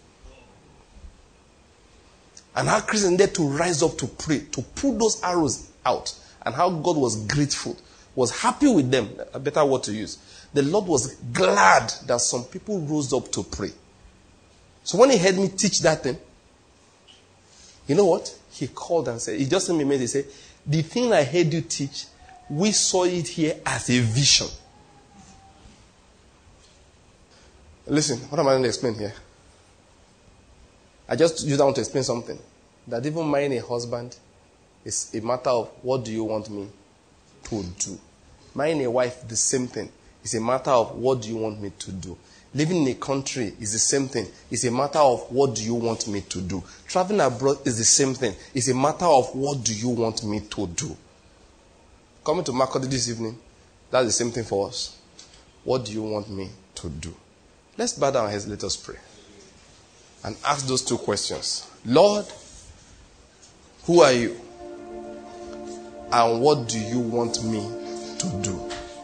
And how Christians need to rise up to pray, to pull those arrows out. and how God was grateful, was happy with them, a better word to use. The Lord was glad that some people rose up to pray. So when he heard me teach that thing, you know what? He called and said, he just sent me a message. He said, the thing I heard you teach, we saw it here as a vision. Listen, what am I going to explain here? I just use that one to explain something. That even marrying a husband is a matter of what do you want me to do. Marrying a wife, the same thing. It's a matter of what do you want me to do. Living in a country is the same thing. It's a matter of what do you want me to do. Traveling abroad is the same thing. It's a matter of what do you want me to do. Coming to Makurdi this evening, that's the same thing for us. What do you want me to do? Let's bow down our heads, let us pray. And ask those two questions. Lord, who are you? And what do you want me to do?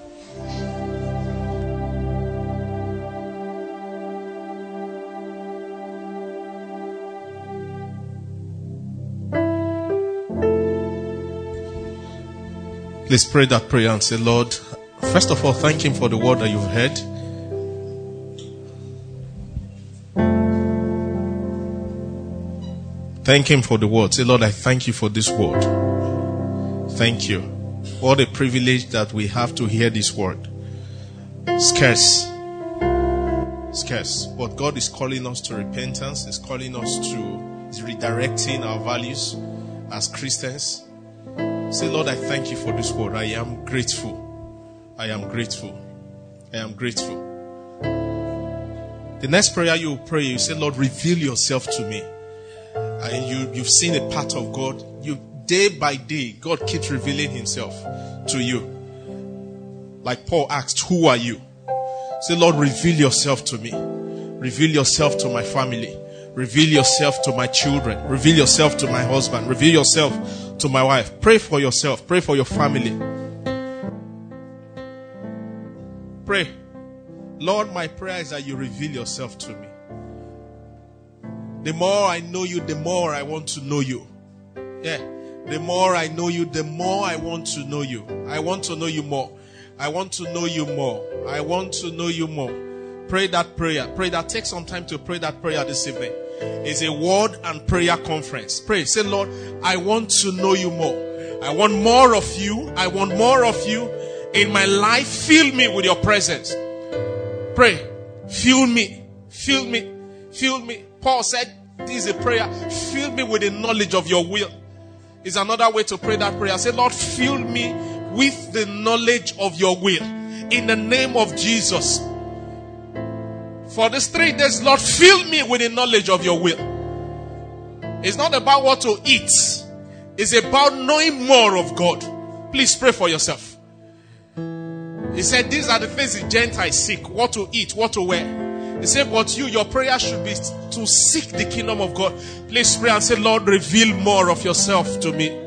Please pray that prayer and say, Lord, first of all, thank him for the word that you've heard. Thank him for the word. Say, Lord, I thank you for this word. Thank you. What a privilege that we have to hear this word. Scarce. Scarce. But God is calling us to repentance. He's calling us to, he's redirecting our values as Christians. Say, Lord, I thank you for this word. I am grateful. I am grateful. I am grateful. The next prayer you pray, you say, Lord, reveal yourself to me. And you, you've seen a part of God. You, day by day, God keeps revealing himself to you. Like Paul asked, who are you? Say, Lord, reveal yourself to me. Reveal yourself to my family. Reveal yourself to my children. Reveal yourself to my husband. Reveal yourself to my wife. Pray for yourself. Pray for your family. Pray. Lord, my prayer is that you reveal yourself to me. The more I know you, the more I want to know you. Yeah. The more I know you, the more I want to know you. I want to know you more. I want to know you more. I want to know you more. Pray that prayer. Pray that. Take some time to pray that prayer this evening. It's a word and prayer conference. Pray. Say, Lord, I want to know you more. I want more of you. I want more of you in my life. Fill me with your presence. Pray. Fill me. Fill me. Fill me. Paul said, this is a prayer. Fill me with the knowledge of your will. Is another way to pray that prayer. Say, Lord, fill me with the knowledge of your will. In the name of Jesus. For these three days, Lord, fill me with the knowledge of your will. It's not about what to eat. It's about knowing more of God. Please pray for yourself. He said, these are the things the Gentiles seek. What to eat, what to wear. He said, but you, your prayer should be to seek the kingdom of God. Please pray and say, Lord, reveal more of yourself to me.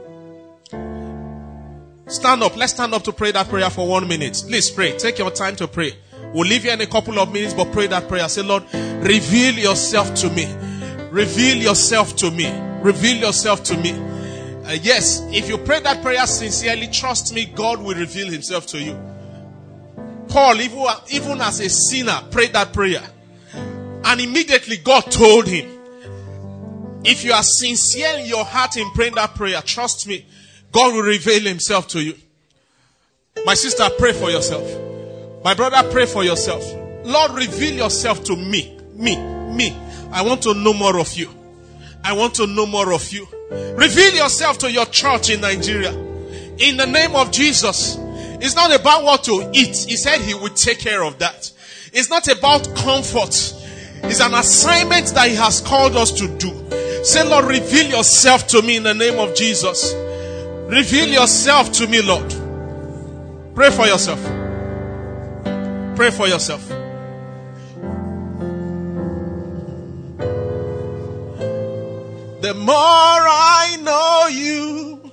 Stand up. Let's stand up to pray that prayer for one minute. Please pray. Take your time to pray. We'll leave you in a couple of minutes, but pray that prayer. Say, Lord, reveal yourself to me. Reveal yourself to me. Reveal yourself to me. Uh, yes, if you pray that prayer sincerely, trust me, God will reveal himself to you. Paul, even, even as a sinner, prayed that prayer. And immediately God told him, if you are sincere in your heart in praying that prayer, trust me, God will reveal himself to you. My sister, pray for yourself. My brother, pray for yourself. Lord, reveal yourself to me. Me. Me. I want to know more of you. I want to know more of you. Reveal yourself to your church in Nigeria. In the name of Jesus. It's not about what to eat. He said he would take care of that. It's not about comfort. It's an assignment that he has called us to do. Say, Lord, reveal yourself to me in the name of Jesus. Reveal yourself to me, Lord. Pray for yourself. Pray for yourself. The more I know you,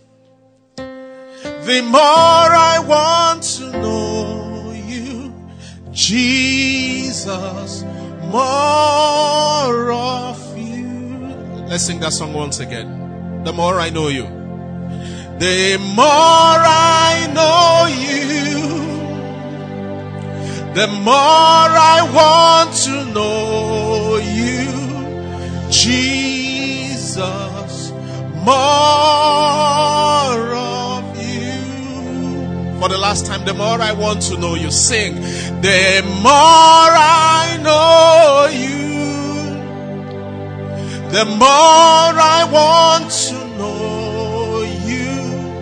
the more I want to know you, Jesus, more of you. Let's sing that song once again. The more I know you, The more I know you, the more I want to know you, Jesus, more of you. For the last time, the more I want to know you. Sing. The more I know you, the more I want to know you,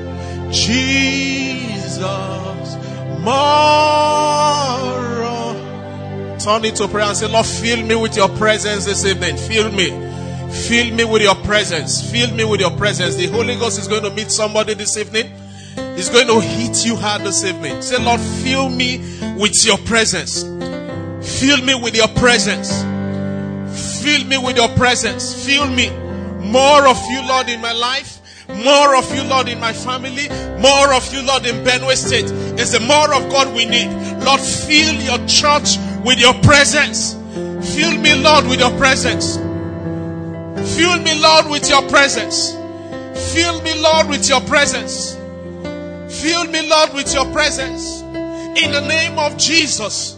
Jesus, more. Turn it to prayer and say, Lord, fill me with your presence this evening. Fill me. Fill me with your presence. Fill me with your presence. The Holy Ghost is going to meet somebody this evening. He's going to hit you hard this evening. Say, Lord, fill me with your presence. Fill me with your presence. Fill me with your presence. Fill me. More of you, Lord, in my life. More of you, Lord, in my family. More of you, Lord, in Benue State. It's the more of God we need. Lord, fill your church with your presence. Fill me, Lord, with your presence. Fill me, Lord, with your presence. Fill me, Lord, with your presence. Fill me, Lord, with your presence. In the name of Jesus.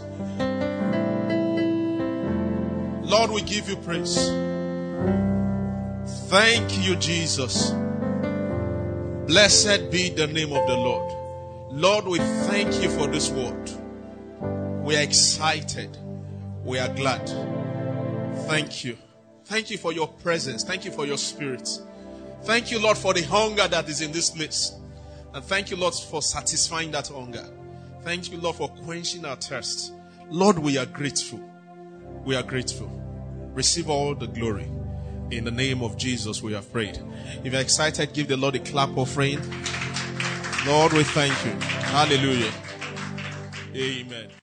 Lord, we give you praise. Thank you, Jesus. Blessed be the name of the Lord. Lord, we thank you for this word. We are excited. We are glad. Thank you. Thank you for your presence. Thank you for your spirit. Thank you, Lord, for the hunger that is in this place. And thank you, Lord, for satisfying that hunger. Thank you, Lord, for quenching our thirst. Lord, we are grateful. We are grateful. Receive all the glory. In the name of Jesus, we have prayed. If you're excited, give the Lord a clap offering. Lord, we thank you. Hallelujah. Amen.